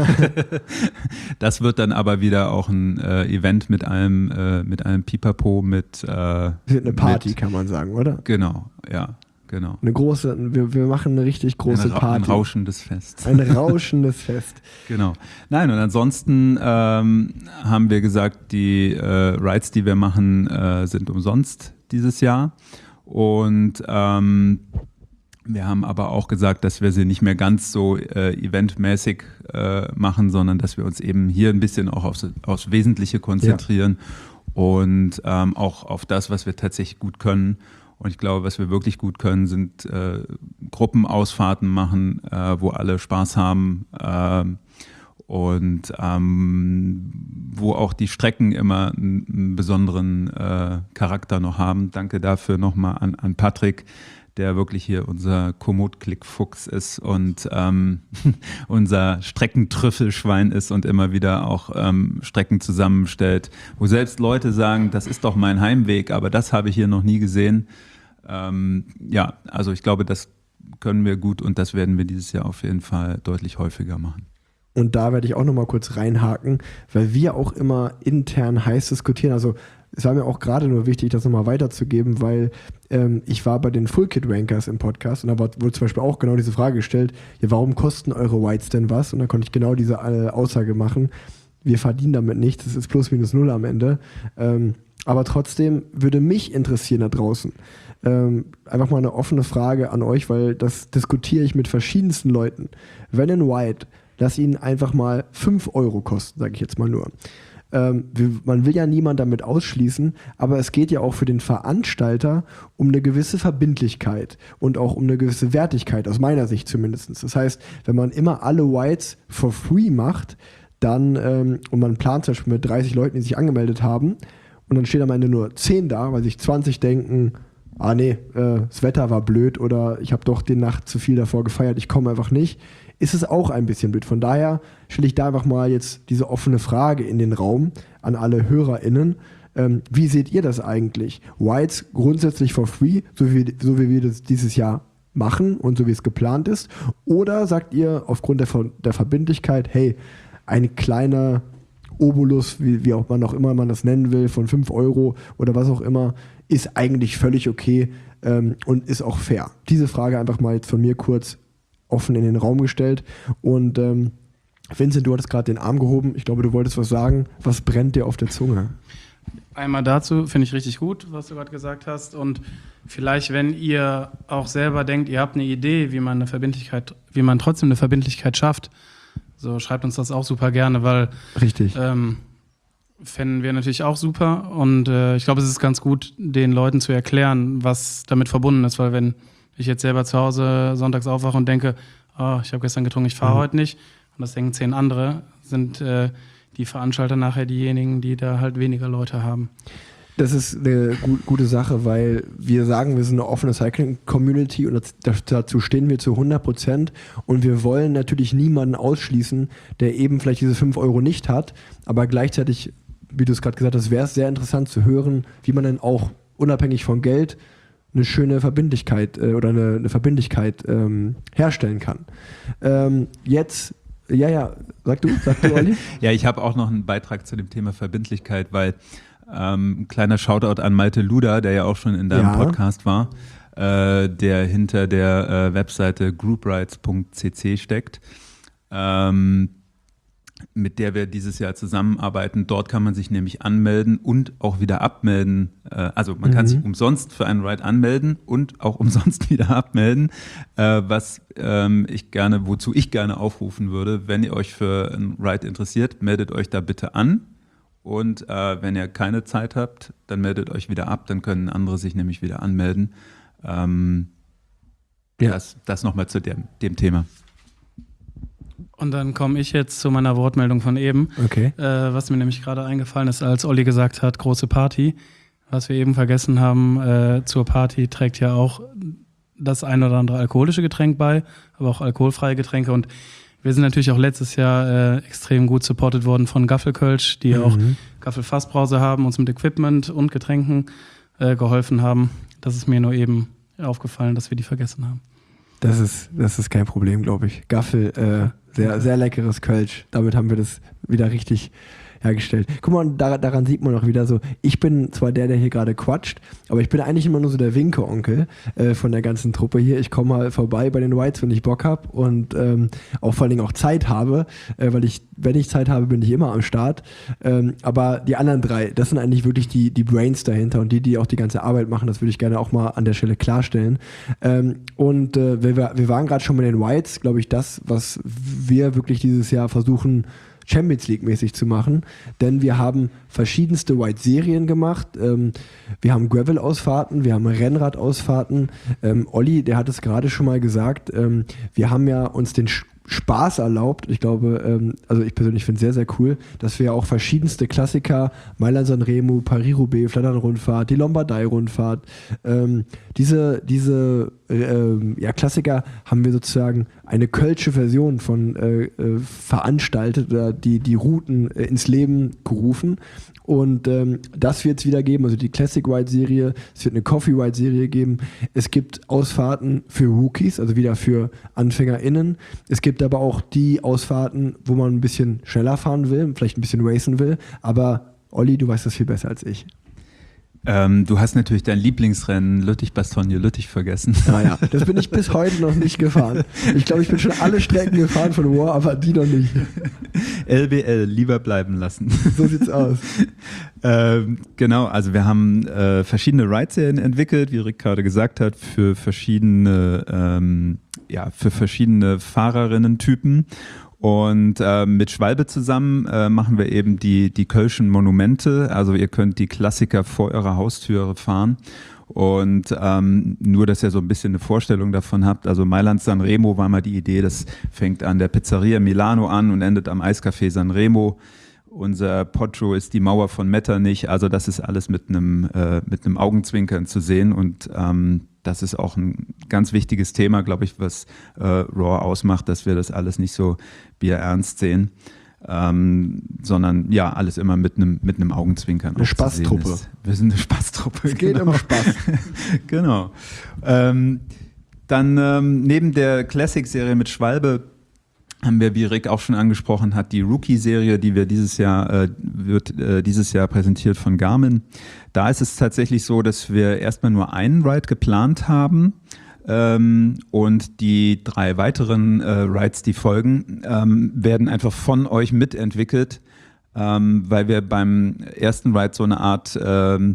S4: Das wird dann aber wieder auch ein äh, Event mit einem, äh, mit einem Pipapo, mit... Äh,
S3: eine Party,
S4: mit,
S3: kann man sagen, oder?
S4: Genau, ja, genau.
S3: Eine große, wir, wir machen eine richtig große
S4: ein,
S3: Party.
S4: Ein rauschendes Fest.
S3: Ein rauschendes Fest.
S4: Genau. Nein, und ansonsten ähm, haben wir gesagt, die äh, Rides, die wir machen, äh, sind umsonst dieses Jahr. Und ähm, wir haben aber auch gesagt, dass wir sie nicht mehr ganz so äh, eventmäßig äh, machen, sondern dass wir uns eben hier ein bisschen auch aufs, aufs Wesentliche konzentrieren ja. und ähm, auch auf das, was wir tatsächlich gut können. Und ich glaube, was wir wirklich gut können, sind äh, Gruppenausfahrten machen, äh, wo alle Spaß haben äh, und ähm, wo auch die Strecken immer einen, einen besonderen äh, Charakter noch haben. Danke dafür nochmal an, an Patrick, der wirklich hier unser Komoot-Klick-Fuchs ist und ähm, unser Streckentrüffelschwein ist und immer wieder auch ähm, Strecken zusammenstellt, wo selbst Leute sagen, das ist doch mein Heimweg, aber das habe ich hier noch nie gesehen. Ähm, ja, also ich glaube, das können wir gut und das werden wir dieses Jahr auf jeden Fall deutlich häufiger machen.
S3: Und da werde ich auch nochmal kurz reinhaken, weil wir auch immer intern heiß diskutieren. Also es war mir auch gerade nur wichtig, das nochmal weiterzugeben, weil ähm, ich war bei den Full Kit Rankers im Podcast und da wurde zum Beispiel auch genau diese Frage gestellt, ja, warum kosten eure Rides denn was? Und da konnte ich genau diese äh, Aussage machen, wir verdienen damit nichts, das ist plus minus null am Ende. Ähm, aber trotzdem würde mich interessieren da draußen, ähm, einfach mal eine offene Frage an euch, weil das diskutiere ich mit verschiedensten Leuten. Wenn ein Ride, lass ihn einfach mal fünf Euro kosten, sage ich jetzt mal nur. Ähm, wir, man will ja niemand damit ausschließen, aber es geht ja auch für den Veranstalter um eine gewisse Verbindlichkeit und auch um eine gewisse Wertigkeit, aus meiner Sicht zumindest. Das heißt, wenn man immer alle Rides for free macht, dann, ähm, und man plant zum Beispiel mit dreißig Leuten, die sich angemeldet haben, und dann steht am Ende nur zehn da, weil sich zwanzig denken, ah nee, äh, das Wetter war blöd oder ich habe doch die Nacht zu viel davor gefeiert, ich komme einfach nicht, ist es auch ein bisschen blöd. Von daher stelle ich da einfach mal jetzt diese offene Frage in den Raum an alle HörerInnen. Ähm, wie seht ihr das eigentlich? Rides grundsätzlich for free, so wie, so wie wir das dieses Jahr machen und so wie es geplant ist? Oder sagt ihr aufgrund der, der Verbindlichkeit, hey, ein kleiner Obolus, wie, wie auch man auch immer man das nennen will, von fünf Euro oder was auch immer, ist eigentlich völlig okay ähm, und ist auch fair? Diese Frage einfach mal jetzt von mir kurz offen in den Raum gestellt. Und ähm, Vincent, du hattest gerade den Arm gehoben. Ich glaube, du wolltest was sagen. Was brennt dir auf der Zunge?
S5: Einmal dazu, finde ich richtig gut, was du gerade gesagt hast. Und vielleicht, wenn ihr auch selber denkt, ihr habt eine Idee, wie man eine Verbindlichkeit, wie man trotzdem eine Verbindlichkeit schafft, so schreibt uns das auch super gerne, weil
S3: richtig.
S5: Ähm, fänden wir natürlich auch super. Und äh, ich glaube, es ist ganz gut, den Leuten zu erklären, was damit verbunden ist, weil wenn ich jetzt selber zu Hause sonntags aufwache und denke, oh, ich habe gestern getrunken, ich fahre mhm. heute nicht, und das denken zehn andere, sind äh, die Veranstalter nachher diejenigen, die da halt weniger Leute haben.
S3: Das ist eine gu- gute Sache, weil wir sagen, wir sind eine offene Cycling-Community und das, dazu stehen wir zu hundert Prozent und wir wollen natürlich niemanden ausschließen, der eben vielleicht diese fünf Euro nicht hat, aber gleichzeitig, wie du es gerade gesagt hast, wäre es sehr interessant zu hören, wie man dann auch unabhängig von Geld eine schöne Verbindlichkeit äh, oder eine, eine Verbindlichkeit ähm, herstellen kann. Ähm, jetzt, ja, ja, sag du, sag du, Olli.
S4: Ja, ich habe auch noch einen Beitrag zu dem Thema Verbindlichkeit, weil ähm, ein kleiner Shoutout an Malte Luda, der ja auch schon in deinem
S3: Ja.
S4: Podcast war, äh, der hinter der äh, Webseite grouprides punkt c c steckt, ähm, mit der wir dieses Jahr zusammenarbeiten. Dort kann man sich nämlich anmelden und auch wieder abmelden. Äh, also man
S3: Mhm.
S4: kann sich umsonst für einen Ride anmelden und auch umsonst wieder abmelden, äh, was ähm, ich gerne, wozu ich gerne aufrufen würde. Wenn ihr euch für einen Ride interessiert, meldet euch da bitte an. Und äh, wenn ihr keine Zeit habt, dann meldet euch wieder ab. Dann können andere sich nämlich wieder anmelden. Ähm,
S3: Ja.
S4: Das, das nochmal zu dem, dem Thema.
S5: Und dann komme ich jetzt zu meiner Wortmeldung von eben,
S3: Okay.
S5: äh, was mir nämlich gerade eingefallen ist, als Olli gesagt hat, große Party. Was wir eben vergessen haben, äh, zur Party trägt ja auch das ein oder andere alkoholische Getränk bei, aber auch alkoholfreie Getränke. Und wir sind natürlich auch letztes Jahr äh, extrem gut supported worden von Gaffelkölsch, die
S3: Mhm.
S5: auch Gaffelfassbrause haben, uns mit Equipment und Getränken äh, geholfen haben. Das ist mir nur eben aufgefallen, dass wir die vergessen haben.
S3: Das ist, das ist kein Problem, glaube ich. Gaffel, äh, sehr, sehr leckeres Kölsch. Damit haben wir das wieder richtig hergestellt. Guck mal, da, daran sieht man auch wieder so, ich bin zwar der, der hier gerade quatscht, aber ich bin eigentlich immer nur so der Winke-Onkel äh, von der ganzen Truppe hier. Ich komme mal vorbei bei den Whites, wenn ich Bock habe und ähm, auch vor allen Dingen auch Zeit habe, äh, weil ich, wenn ich Zeit habe, bin ich immer am Start. Ähm, aber die anderen drei, das sind eigentlich wirklich die, die Brains dahinter und die, die auch die ganze Arbeit machen, das würde ich gerne auch mal an der Stelle klarstellen. Ähm, und äh, wir, wir waren gerade schon bei den Whites, glaube ich, das, was wir wirklich dieses Jahr versuchen, Champions League-mäßig zu machen, denn wir haben verschiedenste White-Serien gemacht. Ähm, wir haben Gravel-Ausfahrten, wir haben Rennrad-Ausfahrten. Ähm, Olli, der hat es gerade schon mal gesagt, ähm, wir haben ja uns den Sch- Spaß erlaubt. Ich glaube, ähm, also ich persönlich finde es sehr, sehr cool, dass wir auch verschiedenste Klassiker, Mailand-San Remo, Paris-Roubaix, Flandern-Rundfahrt, die Lombardei-Rundfahrt, ähm, diese, diese ähm, ja, Klassiker haben wir sozusagen eine kölsche Version von äh, äh, veranstaltet oder die, die Routen äh, ins Leben gerufen. Und ähm, das wird es wieder geben, also die Classic White Serie, es wird eine Coffee White Serie geben, es gibt Ausfahrten für Rookies, also wieder für AnfängerInnen, es gibt aber auch die Ausfahrten, wo man ein bisschen schneller fahren will, vielleicht ein bisschen racen will, aber Olli, du weißt das viel besser als ich.
S4: Ähm, du hast natürlich dein Lieblingsrennen Lüttich-Bastogne-Lüttich vergessen.
S3: Naja, das bin ich bis heute noch nicht gefahren. Ich glaube, ich bin schon alle Strecken gefahren von War, aber die noch nicht.
S4: L B L, lieber bleiben lassen.
S3: So sieht's aus.
S4: ähm, genau, also wir haben äh, verschiedene Ride-Serien entwickelt, wie Rick gerade gesagt hat, für verschiedene, ähm, ja, für verschiedene Fahrerinnen-Typen. Und äh, mit Schwalbe zusammen äh, machen wir eben die, die Kölschen Monumente. Also ihr könnt die Klassiker vor eurer Haustüre fahren. Und ähm, nur, dass ihr so ein bisschen eine Vorstellung davon habt. Also Mailand San Remo war mal die Idee, das fängt an der Pizzeria Milano an und endet am Eiscafé San Remo. Unser Poggio ist die Mauer von Metternich. Also das ist alles mit einem äh, mit einem Augenzwinkern zu sehen. Und ähm, das ist auch ein ganz wichtiges Thema, glaube ich, was äh, Raw ausmacht, dass wir das alles nicht so bierernst sehen, ähm, sondern ja, alles immer mit einem mit einem Augenzwinkern.
S3: Eine Spaßtruppe.
S4: Wir sind eine Spaßtruppe.
S3: Es geht
S4: genau.
S3: um Spaß.
S4: Genau. Ähm, dann ähm, neben der Classic-Serie mit Schwalbe haben wir, wie Rick auch schon angesprochen hat, die Rookie-Serie, die wir dieses Jahr, äh, wird äh, dieses Jahr präsentiert von Garmin. Da ist es tatsächlich so, dass wir erstmal nur einen Ride geplant haben ähm, und die drei weiteren äh, Rides, die folgen, ähm, werden einfach von euch mitentwickelt, ähm, weil wir beim ersten Ride so eine Art ähm,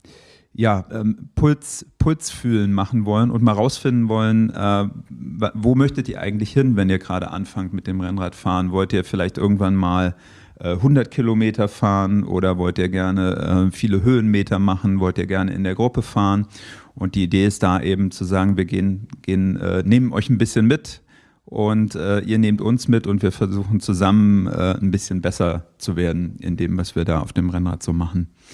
S4: ja, ähm, Puls, Puls fühlen machen wollen und mal rausfinden wollen, äh, wo möchtet ihr eigentlich hin, wenn ihr gerade anfangt mit dem Rennradfahren? Wollt ihr vielleicht irgendwann mal äh, hundert Kilometer fahren oder wollt ihr gerne äh, viele Höhenmeter machen? Wollt ihr gerne in der Gruppe fahren? Und die Idee ist da eben zu sagen, wir gehen, gehen äh, nehmen euch ein bisschen mit und äh, ihr nehmt uns mit und wir versuchen zusammen äh, ein bisschen besser zu werden in dem, was wir da auf dem Rennrad so machen.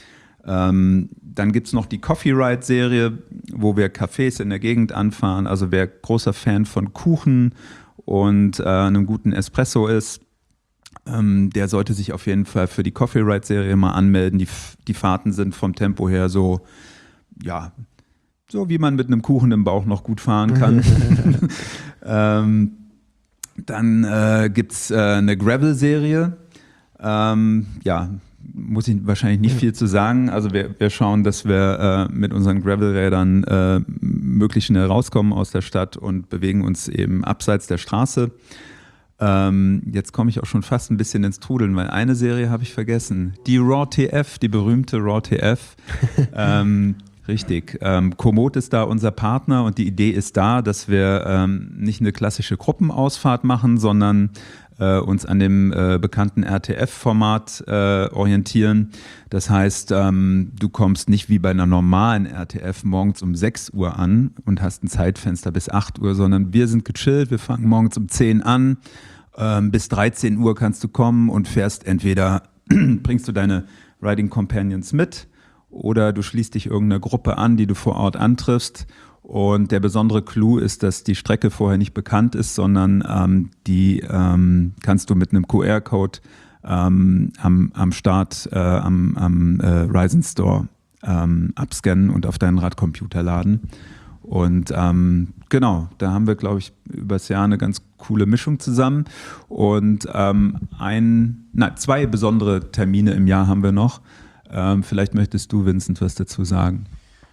S4: Ähm, dann gibt es noch die Coffee Ride-Serie, wo wir Cafés in der Gegend anfahren. Also wer großer Fan von Kuchen und äh, einem guten Espresso ist, ähm, der sollte sich auf jeden Fall für die Coffee Ride-Serie mal anmelden. Die, die Fahrten sind vom Tempo her so, ja, so wie man mit einem Kuchen im Bauch noch gut fahren kann. ähm, dann äh, gibt es äh, eine Gravel-Serie. Ähm, ja, muss ich wahrscheinlich nicht viel zu sagen. Also wir, wir schauen, dass wir äh, mit unseren Gravelrädern äh, möglichst schnell rauskommen aus der Stadt und bewegen uns eben abseits der Straße. Ähm, jetzt komme ich auch schon fast ein bisschen ins Trudeln, weil eine Serie habe ich vergessen. Die Raw T F, die berühmte Raw T F. ähm, richtig. Ähm, Komoot ist da unser Partner und die Idee ist da, dass wir ähm, nicht eine klassische Gruppenausfahrt machen, sondern äh, uns an dem äh, bekannten R T F-Format äh, orientieren. Das heißt, ähm, du kommst nicht wie bei einer normalen R T F morgens um sechs Uhr an und hast ein Zeitfenster bis acht Uhr, sondern wir sind gechillt, wir fangen morgens um zehn an, ähm, bis dreizehn Uhr kannst du kommen und fährst entweder, bringst du deine Riding Companions mit oder du schließt dich irgendeiner Gruppe an, die du vor Ort antriffst. Und der besondere Clou ist, dass die Strecke vorher nicht bekannt ist, sondern ähm, die ähm, kannst du mit einem Q R-Code ähm, am, am Start, äh, am, am äh, Ryzen Store ähm, abscannen und auf deinen Radcomputer laden. Und ähm, genau, da haben wir, glaube ich, übers Jahr eine ganz coole Mischung zusammen. Und ähm, ein, na, zwei besondere Termine im Jahr haben wir noch. Ähm, vielleicht möchtest du, Vincent, was dazu sagen.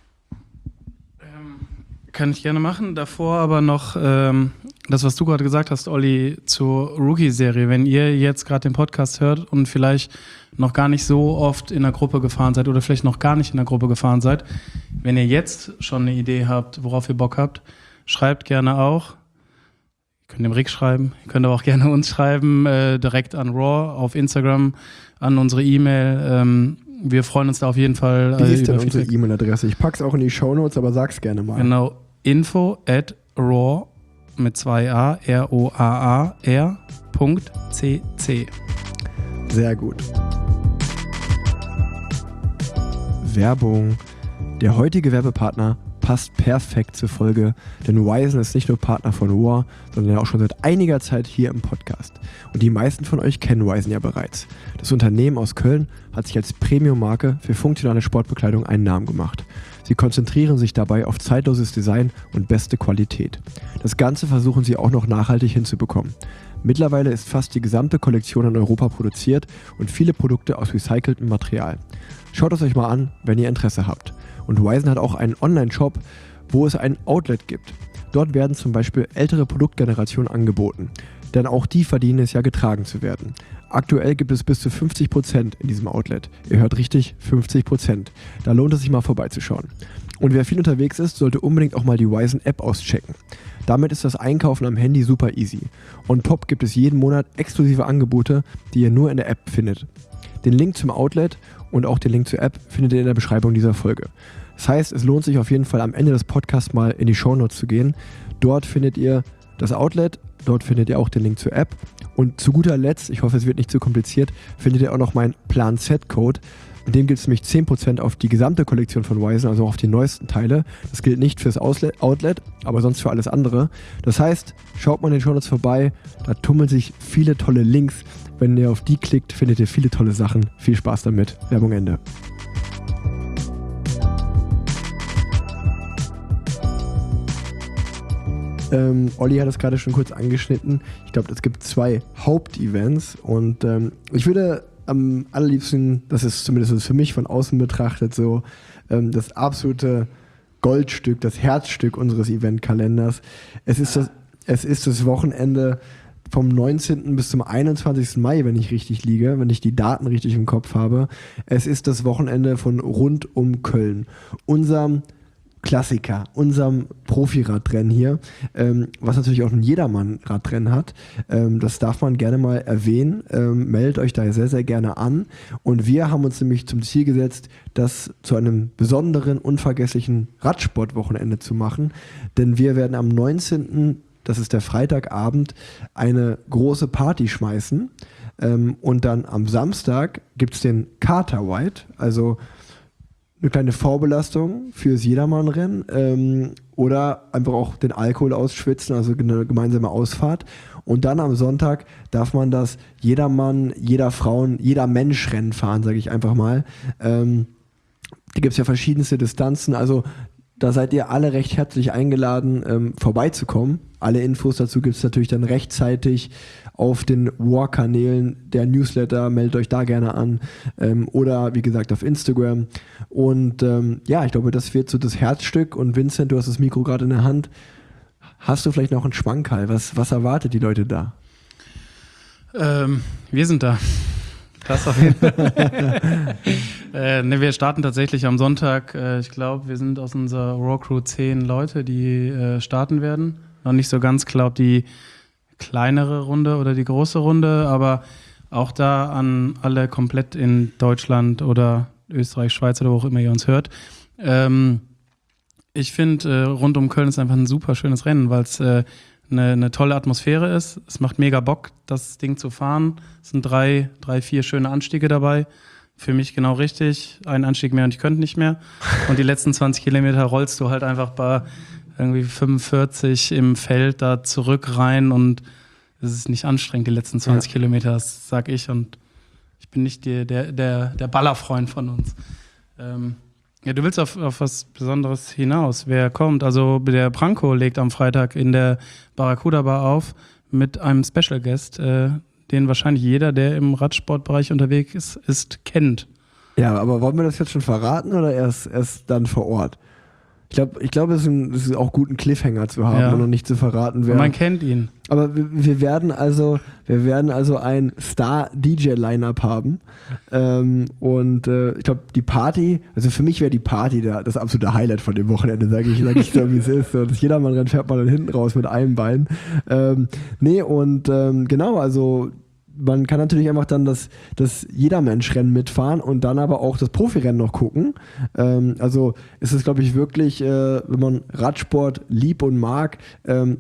S5: Kann ich gerne machen. Davor aber noch ähm, das, was du gerade gesagt hast, Olli, zur Rookie-Serie. Wenn ihr jetzt gerade den Podcast hört und vielleicht noch gar nicht so oft in einer Gruppe gefahren seid oder vielleicht noch gar nicht in einer Gruppe gefahren seid, wenn ihr jetzt schon eine Idee habt, worauf ihr Bock habt, schreibt gerne auch. Ihr könnt dem Rick schreiben, ihr könnt aber auch gerne uns schreiben, äh, direkt an Raw auf Instagram, an unsere E-Mail. Ähm, Wir freuen uns da auf jeden Fall.
S3: Wie
S5: äh,
S3: ist denn
S5: über
S3: unsere
S5: Feedback.
S3: E-Mail-Adresse? Ich pack's auch in die Shownotes, aber sag's gerne mal.
S5: Genau, info at raw mit zwei A, R O A A R Punkt C C.
S3: Sehr gut. Werbung. Der heutige Werbepartner passt perfekt zur Folge, denn Wyzen ist nicht nur Partner von Roar, sondern auch schon seit einiger Zeit hier im Podcast. Und die meisten von euch kennen Wyzen ja bereits. Das Unternehmen aus Köln hat sich als Premium-Marke für funktionale Sportbekleidung einen Namen gemacht. Sie konzentrieren sich dabei auf zeitloses Design und beste Qualität. Das Ganze versuchen sie auch noch nachhaltig hinzubekommen. Mittlerweile ist fast die gesamte Kollektion in Europa produziert und viele Produkte aus recyceltem Material. Schaut es euch mal an, wenn ihr Interesse habt. Und Wyzen hat auch einen Online-Shop, wo es ein Outlet gibt. Dort werden zum Beispiel ältere Produktgenerationen angeboten, denn auch die verdienen es ja, getragen zu werden. Aktuell gibt es bis zu fünfzig Prozent in diesem Outlet. Ihr hört richtig, fünfzig Prozent. Da lohnt es sich mal vorbeizuschauen. Und wer viel unterwegs ist, sollte unbedingt auch mal die Wyzen-App auschecken. Damit ist das Einkaufen am Handy super easy. On top gibt es jeden Monat exklusive Angebote, die ihr nur in der App findet. Den Link zum Outlet und auch den Link zur App findet ihr in der Beschreibung dieser Folge. Das heißt, es lohnt sich auf jeden Fall am Ende des Podcasts mal in die Shownotes zu gehen. Dort findet ihr das Outlet, dort findet ihr auch den Link zur App. Und zu guter Letzt, ich hoffe, es wird nicht zu kompliziert, findet ihr auch noch meinen Plan-Z-Code. Mit dem gibt es nämlich zehn Prozent auf die gesamte Kollektion von Wyzen, also auf die neuesten Teile. Das gilt nicht fürs Outlet, aber sonst für alles andere. Das heißt, schaut mal in den Shownotes vorbei, da tummeln sich viele tolle Links. Wenn ihr auf die klickt, findet ihr viele tolle Sachen. Viel Spaß damit. Werbung Ende. Ähm, Olli hat es gerade schon kurz angeschnitten. Ich glaube, es gibt zwei Hauptevents und ähm, ich würde am allerliebsten, das ist zumindest für mich von außen betrachtet so, ähm, das absolute Goldstück, das Herzstück unseres Eventkalenders. Es ist das, es ist das Wochenende vom neunzehnten bis zum einundzwanzigsten Mai, wenn ich richtig liege, wenn ich die Daten richtig im Kopf habe. Es ist das Wochenende von Rund um Köln. Unserem Klassiker, unserem Profi-Radrennen hier, ähm, was natürlich auch ein Jedermann-Radrennen hat. Ähm, das darf man gerne mal erwähnen. Ähm, meldet euch da sehr, sehr gerne an. Und wir haben uns nämlich zum Ziel gesetzt, das zu einem besonderen, unvergesslichen Radsportwochenende zu machen. Denn wir werden am neunzehnten, das ist der Freitagabend, eine große Party schmeißen. Ähm, und dann am Samstag gibt es den Carter Ride, also eine kleine Vorbelastung fürs Jedermann-Rennen ähm, oder einfach auch den Alkohol ausschwitzen, also eine gemeinsame Ausfahrt. Und dann am Sonntag darf man das Jedermann, jeder Frauen, jeder Mensch Rennen fahren, sage ich einfach mal. Ähm, da gibt es ja verschiedenste Distanzen, also da seid ihr alle recht herzlich eingeladen, ähm, vorbeizukommen. Alle Infos dazu gibt es natürlich dann rechtzeitig auf den War-Kanälen der Newsletter. Meldet euch da gerne an. Ähm, oder wie gesagt auf Instagram. Und ähm, ja, ich glaube, das wird so das Herzstück. Und Vincent, du hast das Mikro gerade in der Hand. Hast du vielleicht noch einen Schmankerl? Was, was erwartet die Leute da?
S5: Ähm, wir sind da. Das auf jeden Fall. äh, ne, wir starten tatsächlich am Sonntag. Äh, ich glaube, wir sind aus unserer Raw Crew zehn Leute, die äh, starten werden. Noch nicht so ganz klar, ob die kleinere Runde oder die große Runde, aber auch da an alle komplett in Deutschland oder Österreich, Schweiz oder wo auch immer ihr uns hört. Ähm, ich finde, äh, rund um Köln ist einfach ein super schönes Rennen, weil es äh, Eine, eine tolle Atmosphäre ist. Es macht mega Bock, das Ding zu fahren. Es sind drei, drei, vier schöne Anstiege dabei. Für mich genau richtig. Ein Anstieg mehr und ich könnte nicht mehr. Und die letzten zwanzig Kilometer rollst du halt einfach bei irgendwie fünfundvierzig im Feld da zurück rein und es ist nicht anstrengend, die letzten zwanzig ja. Kilometer, das sag ich. Und ich bin nicht die, der, der, der Ballerfreund von uns. Ähm, Ja, du willst auf, auf was Besonderes hinaus. Wer kommt? Also der Branko legt am Freitag in der Barracuda Bar auf mit einem Special Guest, äh, den wahrscheinlich jeder, der im Radsportbereich unterwegs ist, ist, kennt.
S3: Ja, aber wollen wir das jetzt schon verraten oder erst, erst dann vor Ort? Ich glaube, ich glaub, es, es ist auch gut, einen Cliffhanger zu haben ja. und noch nicht zu verraten, wer.
S5: Man kennt ihn.
S3: Aber wir, wir werden also, wir werden also ein Star-D J-Line-Up haben. Ähm, und äh, ich glaube, die Party, also für mich wäre die Party der, das absolute Highlight von dem Wochenende, sage ich, sag ich so, wie es ist. So, das Jedermann-Rennen fährt man dann hinten raus mit einem Bein. Ähm, nee, und ähm, genau, also man kann natürlich einfach dann das, das Jedermensch-Rennen mitfahren und dann aber auch das Profirennen noch gucken. Ähm, also ist es, glaube ich, wirklich, äh, wenn man Radsport lieb und mag, ähm,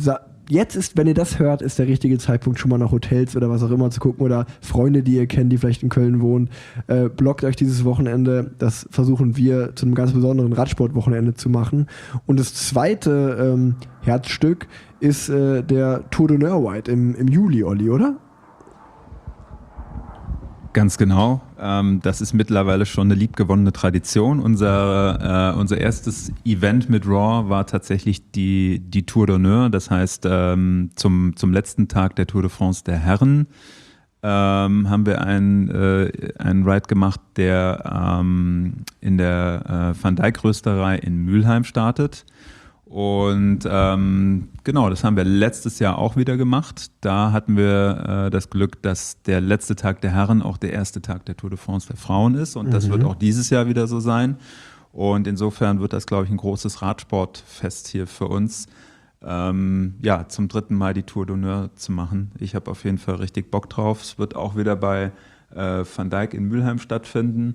S3: jetzt ist, wenn ihr das hört, ist der richtige Zeitpunkt, schon mal nach Hotels oder was auch immer zu gucken oder Freunde, die ihr kennt, die vielleicht in Köln wohnen. Äh, blockt euch dieses Wochenende. Das versuchen wir zu einem ganz besonderen Radsportwochenende zu machen. Und das zweite ähm, Herzstück ist äh, der Tour d'Honneur White im, im Juli, Olli, oder?
S4: Ganz genau. Ähm, das ist mittlerweile schon eine liebgewonnene Tradition. Unser, äh, unser erstes Event mit Raw war tatsächlich die, die Tour d'Honneur. Das heißt, ähm, zum, zum letzten Tag der Tour de France der Herren ähm, haben wir einen, äh, einen Ride gemacht, der ähm, in der äh, Van Dijk Rösterei in Mülheim startet. Und ähm, genau, das haben wir letztes Jahr auch wieder gemacht. Da hatten wir äh, das Glück, dass der letzte Tag der Herren auch der erste Tag der Tour de France der Frauen ist. Und mhm. das wird auch dieses Jahr wieder so sein. Und insofern wird das, glaube ich, ein großes Radsportfest hier für uns. Ähm, ja, zum dritten Mal die Tour d'Honneur zu machen. Ich habe auf jeden Fall richtig Bock drauf. Es wird auch wieder bei äh, Van Dijk in Mülheim stattfinden.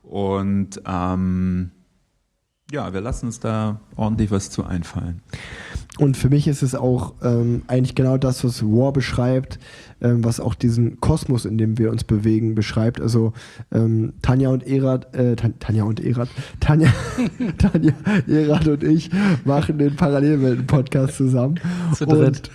S4: Und ähm, ja, wir lassen uns da ordentlich was zu einfallen.
S3: Und für mich ist es auch ähm, eigentlich genau das, was War beschreibt, ähm, was auch diesen Kosmos, in dem wir uns bewegen, beschreibt. Also ähm, Tanja und Erad, äh, Tanja und Erad, Tanja, Tanja, Erad und ich machen den Parallelwelten-Podcast zusammen.
S5: Zu dritt.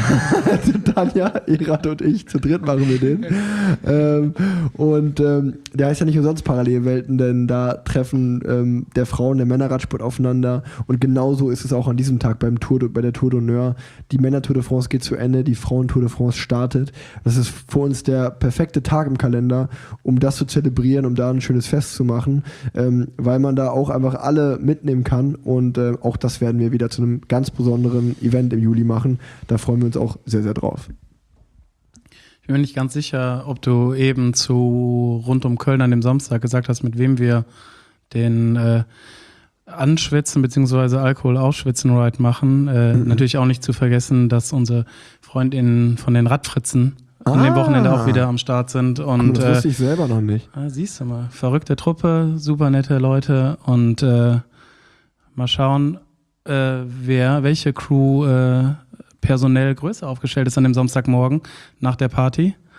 S3: Und Tanja, Erad und ich, zu dritt machen wir den. ähm, und ähm, der heißt ja nicht umsonst Parallelwelten, denn da treffen ähm, der Frauen, der Männerradsport aufeinander. Und genauso ist es auch an diesem Tag beim Tour, bei der Tour d'Honneur. Die Männer-Tour de France geht zu Ende, die Frauen-Tour de France startet. Das ist für uns der perfekte Tag im Kalender, um das zu zelebrieren, um da ein schönes Fest zu machen, ähm, weil man da auch einfach alle mitnehmen kann und äh, auch das werden wir wieder zu einem ganz besonderen Event im Juli machen. Da freuen wir uns auch sehr, sehr drauf.
S5: Ich bin mir nicht ganz sicher, ob du eben zu rund um Köln an dem Samstag gesagt hast, mit wem wir den äh, Anschwitzen bzw. Alkohol ausschwitzen Ride machen. Äh, mhm. Natürlich auch nicht zu vergessen, dass unsere Freundinnen von den Radfritzen ah. an dem Wochenende auch wieder am Start sind. Und,
S3: cool, das wusste ich selber noch nicht.
S5: Äh, siehst du mal, verrückte Truppe, super nette Leute und äh, mal schauen, äh, wer, welche Crew äh, personell größer aufgestellt ist an dem Samstagmorgen nach der Party.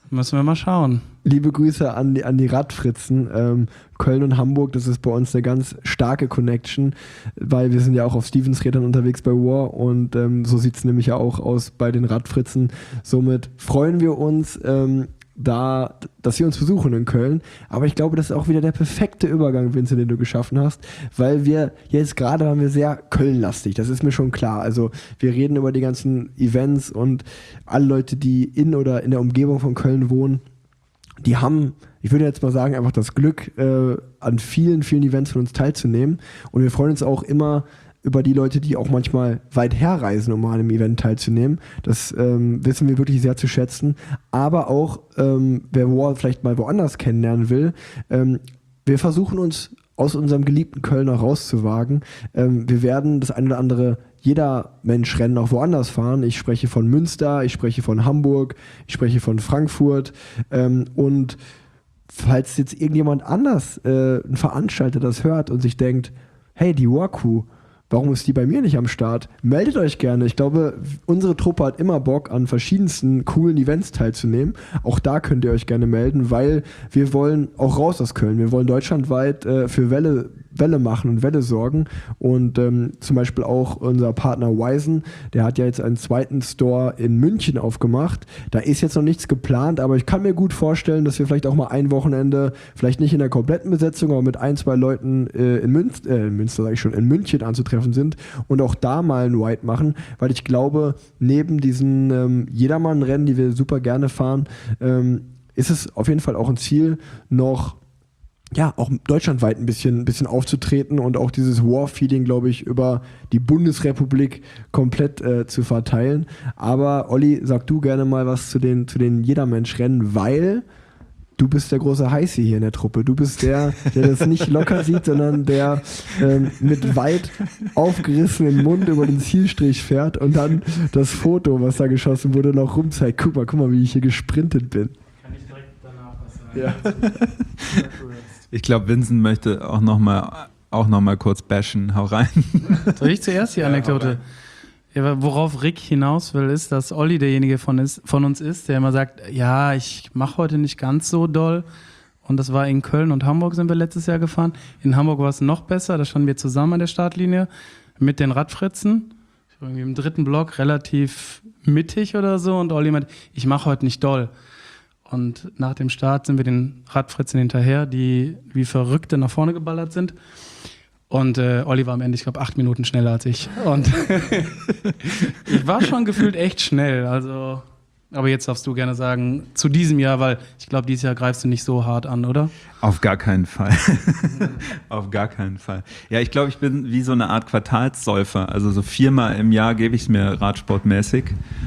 S5: Müssen wir mal schauen.
S3: Liebe Grüße an die, an die Radfritzen. Ähm, Köln und Hamburg, das ist bei uns eine ganz starke Connection, weil wir sind ja auch auf Stevens-Rädern unterwegs bei War und ähm, so sieht es nämlich ja auch aus bei den Radfritzen. Somit freuen wir uns, ähm, da, dass wir uns besuchen in Köln. Aber ich glaube, das ist auch wieder der perfekte Übergang, Vincent, den du geschaffen hast, weil wir jetzt gerade waren wir sehr Köln-lastig, das ist mir schon klar. Also wir reden über die ganzen Events und alle Leute, die in oder in der Umgebung von Köln wohnen, die haben, ich würde jetzt mal sagen, einfach das Glück, äh, an vielen, vielen Events von uns teilzunehmen. Und wir freuen uns auch immer über die Leute, die auch manchmal weit herreisen, um mal an einem Event teilzunehmen. Das ähm, wissen wir wirklich sehr zu schätzen. Aber auch, ähm, wer War vielleicht mal woanders kennenlernen will, ähm, wir versuchen uns aus unserem geliebten Köln auch rauszuwagen. Ähm, wir werden das eine oder andere, jeder Mensch Rennen auch woanders fahren. Ich spreche von Münster, ich spreche von Hamburg, ich spreche von Frankfurt. Ähm, und falls jetzt irgendjemand anders, äh, ein Veranstalter, das hört und sich denkt, hey, die War-Crew, warum ist die bei mir nicht am Start? Meldet euch gerne. Ich glaube, unsere Truppe hat immer Bock, an verschiedensten coolen Events teilzunehmen. Auch da könnt ihr euch gerne melden, weil wir wollen auch raus aus Köln. Wir wollen deutschlandweit äh, für Welle, Welle machen und Welle sorgen. Und ähm, zum Beispiel auch unser Partner Wisen, der hat ja jetzt einen zweiten Store in München aufgemacht. Da ist jetzt noch nichts geplant, aber ich kann mir gut vorstellen, dass wir vielleicht auch mal ein Wochenende, vielleicht nicht in der kompletten Besetzung, aber mit ein, zwei Leuten äh, in Münster, äh, in Münster sag ich schon, in München anzutreffen sind und auch da mal ein Ride machen, weil ich glaube, neben diesen ähm, Jedermann-Rennen, die wir super gerne fahren, ähm, ist es auf jeden Fall auch ein Ziel, noch ja, auch deutschlandweit ein bisschen, ein bisschen aufzutreten und auch dieses War-Feeling, glaube ich, über die Bundesrepublik komplett äh, zu verteilen. Aber Olli, sag du gerne mal was zu den, zu den Jedermensch-Rennen, weil du bist der große Heißi hier in der Truppe. Du bist der, der das nicht locker sieht, sondern der ähm, mit weit aufgerissenem Mund über den Zielstrich fährt und dann das Foto, was da geschossen wurde, noch rumzeigt. Guck mal, guck mal, wie ich hier gesprintet bin.
S5: Kann ich direkt danach was sagen?
S3: Ja.
S4: Ich glaube, Vincent möchte auch noch mal, auch noch mal kurz bashen. Hau rein.
S5: Soll ich zuerst die Anekdote? Ja, worauf Rick hinaus will, ist, dass Olli derjenige von, ist, von uns ist, der immer sagt, ja, ich mache heute nicht ganz so doll. Und das war in Köln und Hamburg sind wir letztes Jahr gefahren. In Hamburg war es noch besser, da standen wir zusammen an der Startlinie mit den Radfritzen. Ich war irgendwie im dritten Block relativ mittig oder so und Olli meint, ich mache heute nicht doll. Und nach dem Start sind wir den Radfritzen hinterher, die wie Verrückte nach vorne geballert sind. Und äh, Olli war am Ende, ich glaube, acht Minuten schneller als ich. Und ich war schon gefühlt echt schnell. Also, aber jetzt darfst du gerne sagen, zu diesem Jahr, weil ich glaube, dieses Jahr greifst du nicht so hart an, oder?
S4: Auf gar keinen Fall. Auf gar keinen Fall. Ja, ich glaube, ich bin wie so eine Art Quartalssäufer. Also so viermal im Jahr gebe ich es mir radsportmäßig.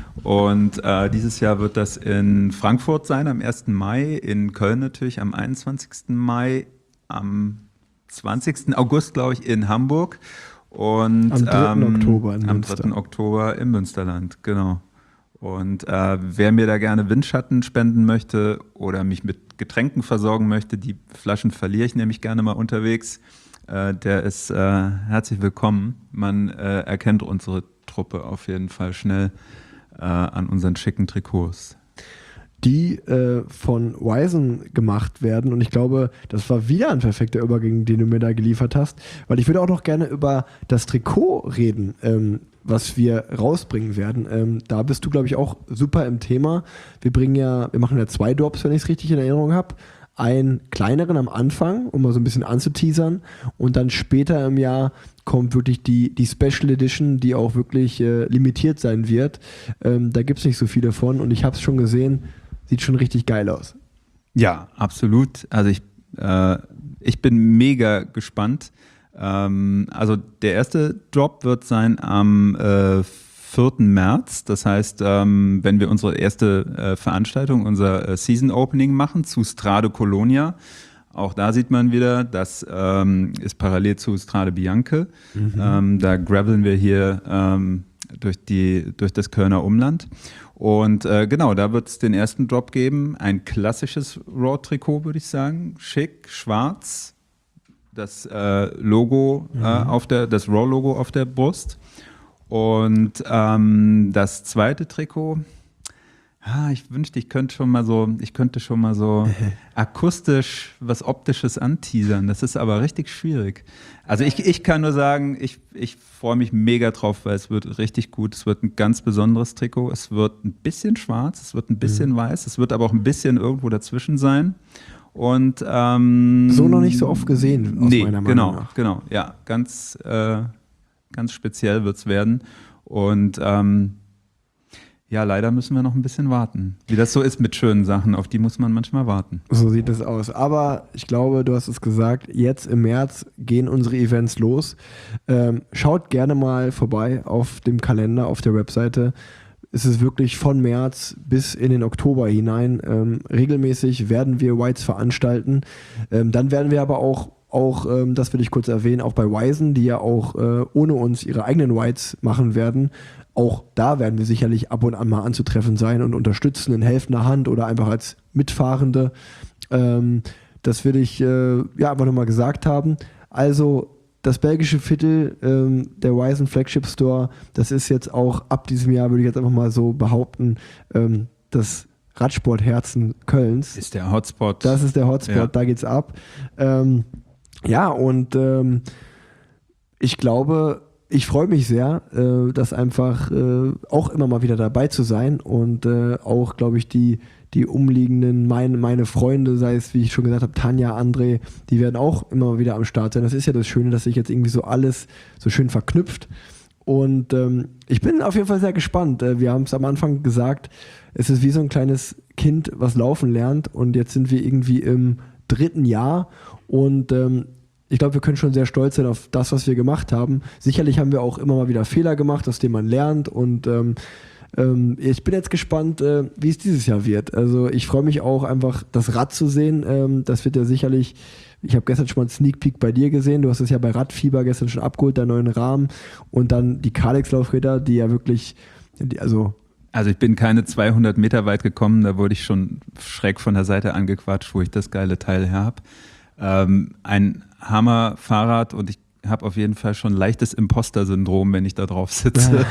S4: Und äh, dieses Jahr wird das in Frankfurt sein, am ersten Mai, in Köln natürlich am einundzwanzigsten Mai, am zwanzigsten August, glaube ich, in Hamburg und
S3: am dritten
S4: ähm,
S3: Oktober in
S4: am
S3: Münster.
S4: dritten Oktober im Münsterland, genau. Und äh, wer mir da gerne Windschatten spenden möchte oder mich mit Getränken versorgen möchte, die Flaschen verliere ich nämlich gerne mal unterwegs, äh, der ist äh, herzlich willkommen. Man äh, erkennt unsere Truppe auf jeden Fall schnell äh, an unseren schicken Trikots,
S3: die äh, von Wisen gemacht werden. Und ich glaube, das war wieder ein perfekter Übergang, den du mir da geliefert hast, weil ich würde auch noch gerne über das Trikot reden, ähm, was wir rausbringen werden. Ähm, da bist du, glaube ich, auch super im Thema. Wir bringen ja, wir machen ja zwei Drops, wenn ich es richtig in Erinnerung habe. Einen kleineren am Anfang, um mal so ein bisschen anzuteasern, und dann später im Jahr kommt wirklich die, die Special Edition, die auch wirklich äh, limitiert sein wird. Ähm, da gibt es nicht so viel davon und ich habe es schon gesehen, sieht schon richtig geil aus.
S4: Ja, absolut. Also ich, äh, ich bin mega gespannt. Ähm, also der erste Drop wird sein am äh, vierten März. Das heißt, ähm, wenn wir unsere erste äh, Veranstaltung, unser äh, Season Opening machen zu Strade Colonia. Auch da sieht man wieder, das ähm, ist parallel zu Strade Bianche. Mhm. Ähm, da graveln wir hier ähm, durch, die, durch das Kölner Umland. Und äh, genau, da wird es den ersten Drop geben. Ein klassisches Raw-Trikot, würde ich sagen. Schick, schwarz. Das äh, Logo mhm. äh, auf der, das Raw-Logo auf der Brust. Und ähm, das zweite Trikot, Ah, ich wünschte, ich könnte schon mal so, ich könnte schon mal so akustisch was Optisches anteasern. Das ist aber richtig schwierig. Also ich, ich kann nur sagen, ich, ich freue mich mega drauf, weil es wird richtig gut. Es wird ein ganz besonderes Trikot. Es wird ein bisschen schwarz, es wird ein bisschen mhm. weiß, es wird aber auch ein bisschen irgendwo dazwischen sein. Und ähm,
S3: so noch nicht so oft gesehen, aus
S4: nee,
S3: meiner Meinung
S4: genau,
S3: nach.
S4: Genau, ja, ganz, äh, ganz speziell wird es werden. Und ähm, ja, leider müssen wir noch ein bisschen warten. Wie das so ist mit schönen Sachen, auf die muss man manchmal warten.
S3: So sieht es aus. Aber ich glaube, du hast es gesagt, jetzt im März gehen unsere Events los. Ähm, schaut gerne mal vorbei auf dem Kalender, auf der Webseite. Es ist wirklich von März bis in den Oktober hinein. Ähm, regelmäßig werden wir Whites veranstalten. Ähm, dann werden wir aber auch Auch, ähm, das will ich kurz erwähnen, auch bei Wisen, die ja auch äh, ohne uns ihre eigenen Whites machen werden. Auch da werden wir sicherlich ab und an mal anzutreffen sein und unterstützen in helfender Hand oder einfach als Mitfahrende. Ähm, das will ich äh, ja einfach nochmal gesagt haben. Also das belgische Viertel, ähm, der Wisen Flagship Store, das ist jetzt auch ab diesem Jahr, würde ich jetzt einfach mal so behaupten, ähm, das Radsportherzen Kölns.
S4: Ist der Hotspot.
S3: Das ist der Hotspot, ja. Da geht's ab. Ähm, Ja, und ähm, ich glaube, ich freue mich sehr, äh, das einfach äh, auch immer mal wieder dabei zu sein und äh, auch, glaube ich, die, die umliegenden, mein, meine Freunde, sei es, wie ich schon gesagt habe, Tanja, André, die werden auch immer mal wieder am Start sein. Das ist ja das Schöne, dass sich jetzt irgendwie so alles so schön verknüpft. Und ähm, ich bin auf jeden Fall sehr gespannt. Äh, wir haben es am Anfang gesagt, es ist wie so ein kleines Kind, was laufen lernt und jetzt sind wir irgendwie im dritten Jahr und ähm, ich glaube, wir können schon sehr stolz sein auf das, was wir gemacht haben. Sicherlich haben wir auch immer mal wieder Fehler gemacht, aus denen man lernt und ähm, ähm, ich bin jetzt gespannt, äh, wie es dieses Jahr wird. Also ich freue mich auch einfach, das Rad zu sehen. Ähm, das wird ja sicherlich, ich habe gestern schon mal einen Sneak Peek bei dir gesehen, du hast es ja bei Radfieber gestern schon abgeholt, deinen neuen Rahmen und dann die Kalex-Laufräder, die ja wirklich, die, also
S4: Also ich bin keine zweihundert Meter weit gekommen, da wurde ich schon schräg von der Seite angequatscht, wo ich das geile Teil her habe. Ähm, ein Hammer-Fahrrad und ich habe auf jeden Fall schon leichtes Imposter-Syndrom, wenn ich da drauf sitze.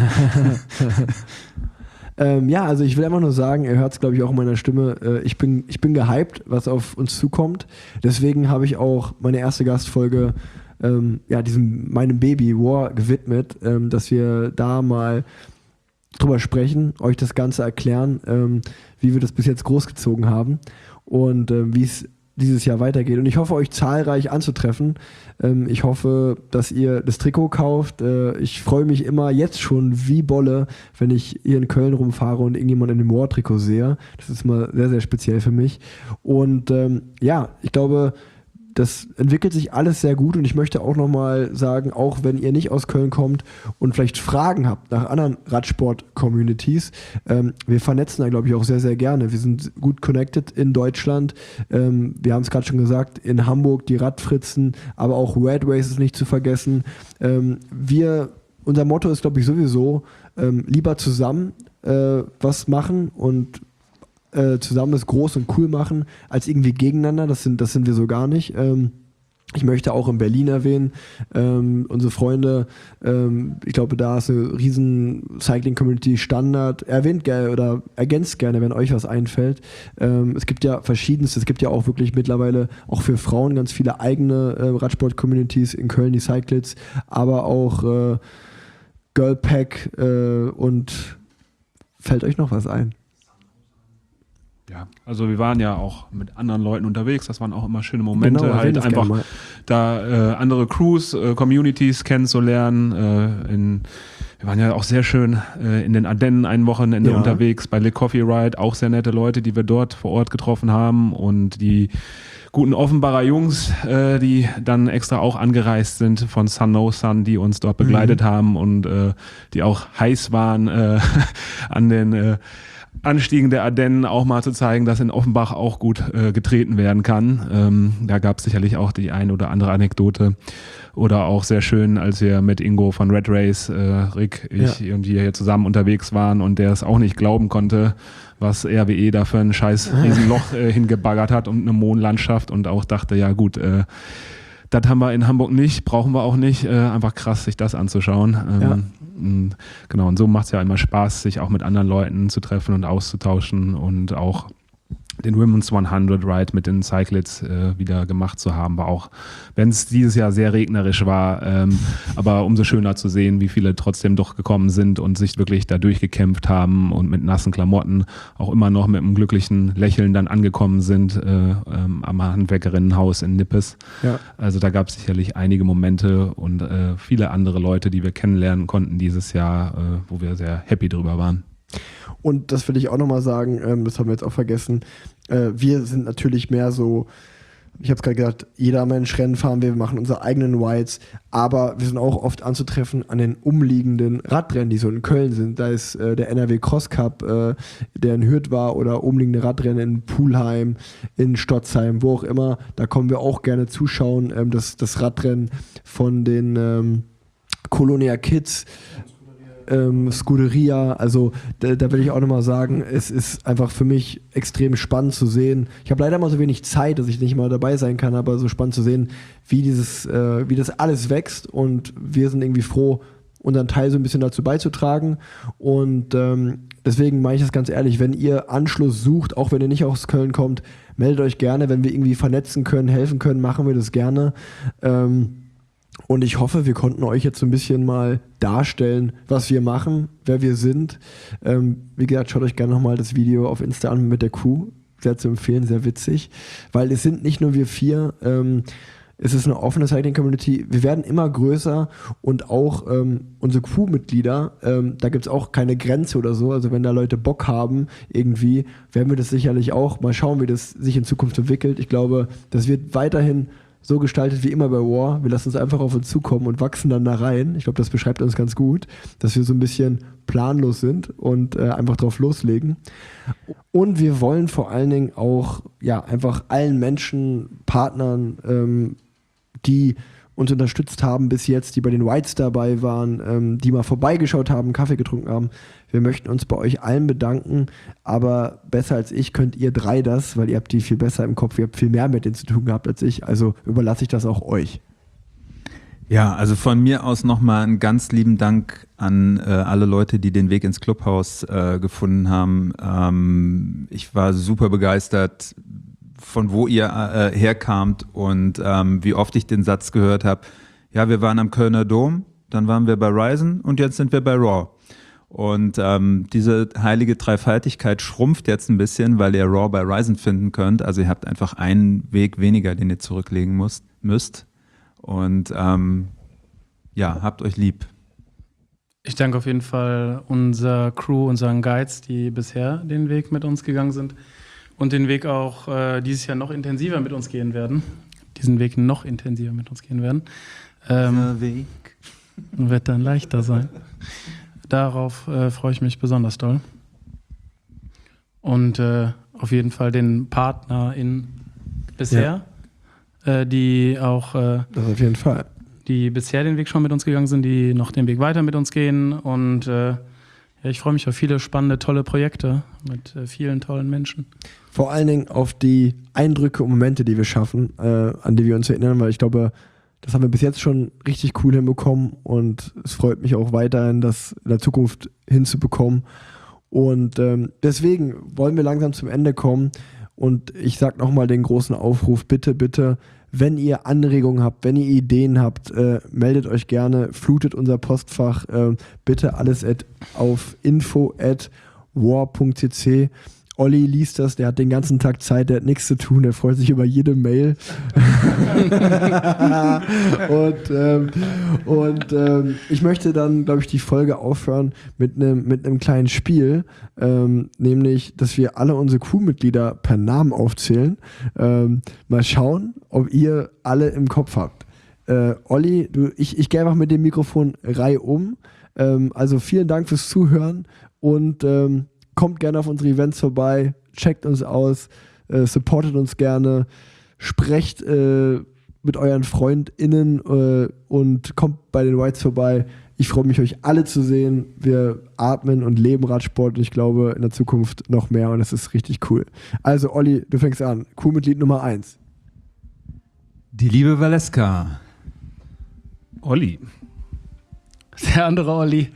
S3: ähm, ja, also ich will einfach nur sagen, ihr hört es glaube ich auch in meiner Stimme, äh, ich bin, ich bin gehypt, was auf uns zukommt. Deswegen habe ich auch meine erste Gastfolge ähm, ja, diesem meinem Baby War gewidmet, ähm, dass wir da mal drüber sprechen, euch das Ganze erklären, ähm, wie wir das bis jetzt großgezogen haben und ähm, wie es dieses Jahr weitergeht. Und ich hoffe, euch zahlreich anzutreffen. Ähm, ich hoffe, dass ihr das Trikot kauft. Äh, ich freue mich immer jetzt schon wie Bolle, wenn ich hier in Köln rumfahre und irgendjemand in dem War-Trikot sehe. Das ist mal sehr, sehr speziell für mich. Und ähm, ja, ich glaube, das entwickelt sich alles sehr gut und ich möchte auch nochmal sagen, auch wenn ihr nicht aus Köln kommt und vielleicht Fragen habt nach anderen Radsport-Communities, ähm, wir vernetzen da glaube ich auch sehr, sehr gerne. Wir sind gut connected in Deutschland. Ähm, wir haben es gerade schon gesagt, in Hamburg die Radfritzen, aber auch Red Races nicht zu vergessen. Ähm, wir, unser Motto ist glaube ich sowieso, ähm, lieber zusammen äh, was machen und Äh, zusammen es groß und cool machen, als irgendwie gegeneinander. Das sind, das sind wir so gar nicht. Ähm, ich möchte auch in Berlin erwähnen, ähm, unsere Freunde, ähm, ich glaube, da ist eine riesen Cycling-Community Standard. Erwähnt gerne oder ergänzt gerne, wenn euch was einfällt. Ähm, es gibt ja verschiedenste, es gibt ja auch wirklich mittlerweile auch für Frauen ganz viele eigene äh, Radsport-Communities in Köln, die Cyclists, aber auch äh, Girlpack äh, und fällt euch noch was ein?
S6: Ja, also wir waren ja auch mit anderen Leuten unterwegs, das waren auch immer schöne Momente,
S3: genau,
S6: halt einfach da äh, andere Crews, äh, Communities kennenzulernen. Äh, in, wir waren ja auch sehr schön äh, in den Ardennen ein Wochenende ja. unterwegs, bei Le Coffee Ride, auch sehr nette Leute, die wir dort vor Ort getroffen haben und die guten Offenbarer Jungs, äh, die dann extra auch angereist sind von Sun No Sun, die uns dort begleitet mhm. haben und äh, die auch heiß waren äh, an den äh, Anstiegen der Ardennen auch mal zu zeigen, dass in Offenbach auch gut äh, getreten werden kann. Ähm, da gab es sicherlich auch die ein oder andere Anekdote. Oder auch sehr schön, als wir mit Ingo von Red Race, äh, Rick, ich ja. und wir hier zusammen unterwegs waren und der es auch nicht glauben konnte, was R W E da für ein scheiß Riesenloch äh, hingebaggert hat und eine Mondlandschaft und auch dachte, ja gut, äh, das haben wir in Hamburg nicht, brauchen wir auch nicht. Äh, einfach krass, sich das anzuschauen. Ähm,
S3: Ja.
S6: und genau, und so macht es ja immer Spaß, sich auch mit anderen Leuten zu treffen und auszutauschen und auch den Women's hundert Ride mit den Cyclists äh, wieder gemacht zu haben, war auch, wenn es dieses Jahr sehr regnerisch war, ähm, aber umso schöner zu sehen, wie viele trotzdem doch gekommen sind und sich wirklich da durchgekämpft haben und mit nassen Klamotten auch immer noch mit einem glücklichen Lächeln dann angekommen sind äh, ähm, am Handwerkerinnenhaus in Nippes.
S3: Ja.
S6: Also da gab es sicherlich einige Momente und äh, viele andere Leute, die wir kennenlernen konnten dieses Jahr, äh, wo wir sehr happy drüber waren.
S3: Und das will ich auch nochmal sagen, ähm, das haben wir jetzt auch vergessen, äh, wir sind natürlich mehr so, ich habe es gerade gesagt, jeder Mensch Rennen fahren wir, wir machen unsere eigenen Rides, aber wir sind auch oft anzutreffen an den umliegenden Radrennen, die so in Köln sind. Da ist äh, der N R W Cross Cup, äh, der in Hürth war, oder umliegende Radrennen in Pulheim, in Stotzheim, wo auch immer. Da kommen wir auch gerne zuschauen. Ähm, das, das Radrennen von den ähm, Colonia Kids, Ähm, Scuderia, also da, da will ich auch nochmal sagen, es ist einfach für mich extrem spannend zu sehen. Ich habe leider mal so wenig Zeit, dass ich nicht mal dabei sein kann, aber so spannend zu sehen, wie dieses, äh, wie das alles wächst, und wir sind irgendwie froh, unseren Teil so ein bisschen dazu beizutragen, und ähm, deswegen meine ich das ganz ehrlich, wenn ihr Anschluss sucht, auch wenn ihr nicht aus Köln kommt, meldet euch gerne, wenn wir irgendwie vernetzen können, helfen können, machen wir das gerne. Ähm, Und ich hoffe, wir konnten euch jetzt so ein bisschen mal darstellen, was wir machen, wer wir sind. Ähm, wie gesagt, schaut euch gerne nochmal das Video auf Insta an mit der Crew. Sehr zu empfehlen, sehr witzig. Weil es sind nicht nur wir vier, ähm, es ist eine offene Cycling-Community. Wir werden immer größer, und auch ähm, unsere Crewmitglieder, ähm, da gibt es auch keine Grenze oder so. Also wenn da Leute Bock haben irgendwie, werden wir das sicherlich auch mal schauen, wie das sich in Zukunft entwickelt. Ich glaube, das wird weiterhin so gestaltet wie immer bei War. Wir lassen uns einfach auf uns zukommen und wachsen dann da rein. Ich glaube, das beschreibt uns ganz gut, dass wir so ein bisschen planlos sind und äh, einfach drauf loslegen. Und wir wollen vor allen Dingen auch ja einfach allen Menschen, Partnern, ähm, die uns unterstützt haben bis jetzt, die bei den Whites dabei waren, ähm, die mal vorbeigeschaut haben, Kaffee getrunken haben. Wir möchten uns bei euch allen bedanken, aber besser als ich könnt ihr drei das, weil ihr habt die viel besser im Kopf, ihr habt viel mehr mit denen zu tun gehabt als ich, also überlasse ich das auch euch.
S4: Ja, also von mir aus nochmal einen ganz lieben Dank an äh, alle Leute, die den Weg ins Clubhaus äh, gefunden haben. Ähm, ich war super begeistert, von wo ihr äh, herkamt, und ähm, wie oft ich den Satz gehört habe, ja, wir waren am Kölner Dom, dann waren wir bei Ryzen und jetzt sind wir bei Raw. Und ähm, diese heilige Dreifaltigkeit schrumpft jetzt ein bisschen, weil ihr Raw bei Ryzen finden könnt. Also ihr habt einfach einen Weg weniger, den ihr zurücklegen müsst. müsst. Und ähm, ja, habt euch lieb.
S5: Ich danke auf jeden Fall unserer Crew, unseren Guides, die bisher den Weg mit uns gegangen sind und den Weg auch äh, dieses Jahr noch intensiver mit uns gehen werden. Diesen Weg noch intensiver mit uns gehen werden. Ähm,
S4: Dieser Weg
S5: wird dann leichter sein. Darauf äh, freue ich mich besonders doll. Und äh, auf jeden Fall den PartnerInnen bisher, ja. äh, die auch äh,
S3: Das auf jeden Fall.
S5: die bisher den Weg schon mit uns gegangen sind, die noch den Weg weiter mit uns gehen. Und äh, ja, ich freue mich auf viele spannende, tolle Projekte mit äh, vielen tollen Menschen.
S3: Vor allen Dingen auf die Eindrücke und Momente, die wir schaffen, äh, an die wir uns erinnern, weil ich glaube, das haben wir bis jetzt schon richtig cool hinbekommen, und es freut mich auch weiterhin, das in der Zukunft hinzubekommen. Und ähm, deswegen wollen wir langsam zum Ende kommen, und ich sage nochmal den großen Aufruf, bitte, bitte, wenn ihr Anregungen habt, wenn ihr Ideen habt, äh, meldet euch gerne, flutet unser Postfach, äh, bitte alles at, auf info at war punkt c c. Olli liest das, der hat den ganzen Tag Zeit, der hat nichts zu tun, der freut sich über jede Mail. und ähm, und ähm, ich möchte dann, glaube ich, die Folge aufhören mit einem mit einem kleinen Spiel, ähm, nämlich, dass wir alle unsere Crewmitglieder per Namen aufzählen. Ähm, mal schauen, ob ihr alle im Kopf habt. Äh, Olli, du, ich, ich gehe einfach mit dem Mikrofon reihum. Ähm, also vielen Dank fürs Zuhören, und ähm, kommt gerne auf unsere Events vorbei, checkt uns aus, äh, supportet uns gerne, sprecht äh, mit euren FreundInnen äh, und kommt bei den Whites vorbei. Ich freue mich, euch alle zu sehen. Wir atmen und leben Radsport, und ich glaube in der Zukunft noch mehr, und das ist richtig cool. Also Olli, du fängst an. Crewmitglied Nummer eins.
S4: Die liebe Valeska.
S6: Olli.
S5: Der andere Olli.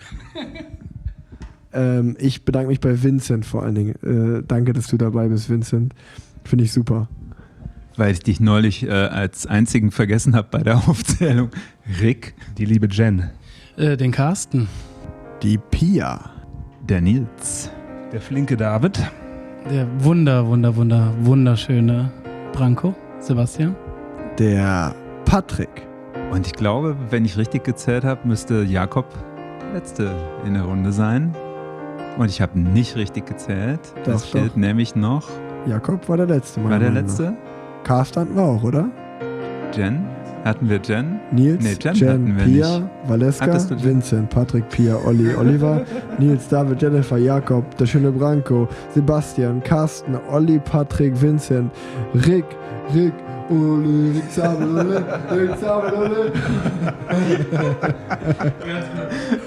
S3: Ähm, ich bedanke mich bei Vincent vor allen Dingen. Äh, danke, dass du dabei bist, Vincent. Finde ich super.
S4: Weil ich dich neulich äh, als einzigen vergessen habe bei der Aufzählung. Rick.
S6: Die liebe Jen.
S5: Äh, den Carsten.
S3: Die Pia.
S4: Der Nils.
S6: Der flinke David.
S5: Der wunder, wunder, wunder, wunderschöne Branko. Sebastian.
S3: Der Patrick.
S4: Und ich glaube, wenn ich richtig gezählt habe, müsste Jakob der Letzte in der Runde sein. Und ich habe nicht richtig gezählt.
S3: Doch,
S4: Es fehlt
S3: doch.
S4: nämlich noch.
S3: Jakob war der Letzte. meiner
S4: War der
S3: Meinung nach.
S4: Letzte?
S3: Carsten hatten wir auch, oder?
S4: Jen? Hatten wir Jen?
S3: Nils,
S4: Nee, Jen
S3: Jen,
S4: hatten wir
S3: Pia,
S4: nicht.
S3: Valeska,
S4: Hattest du Jen?
S3: Vincent, Patrick, Pia, Olli, Oliver, Nils, David, Jennifer, Jakob, der schöne Branko, Sebastian, Carsten, Olli, Patrick, Vincent, Rick, Rick, Olli, Rick Zabel, Olli, Rick Zabel, Olli.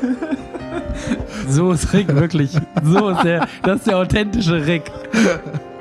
S5: So ist Rick wirklich. So ist der. Das ist der authentische Rick.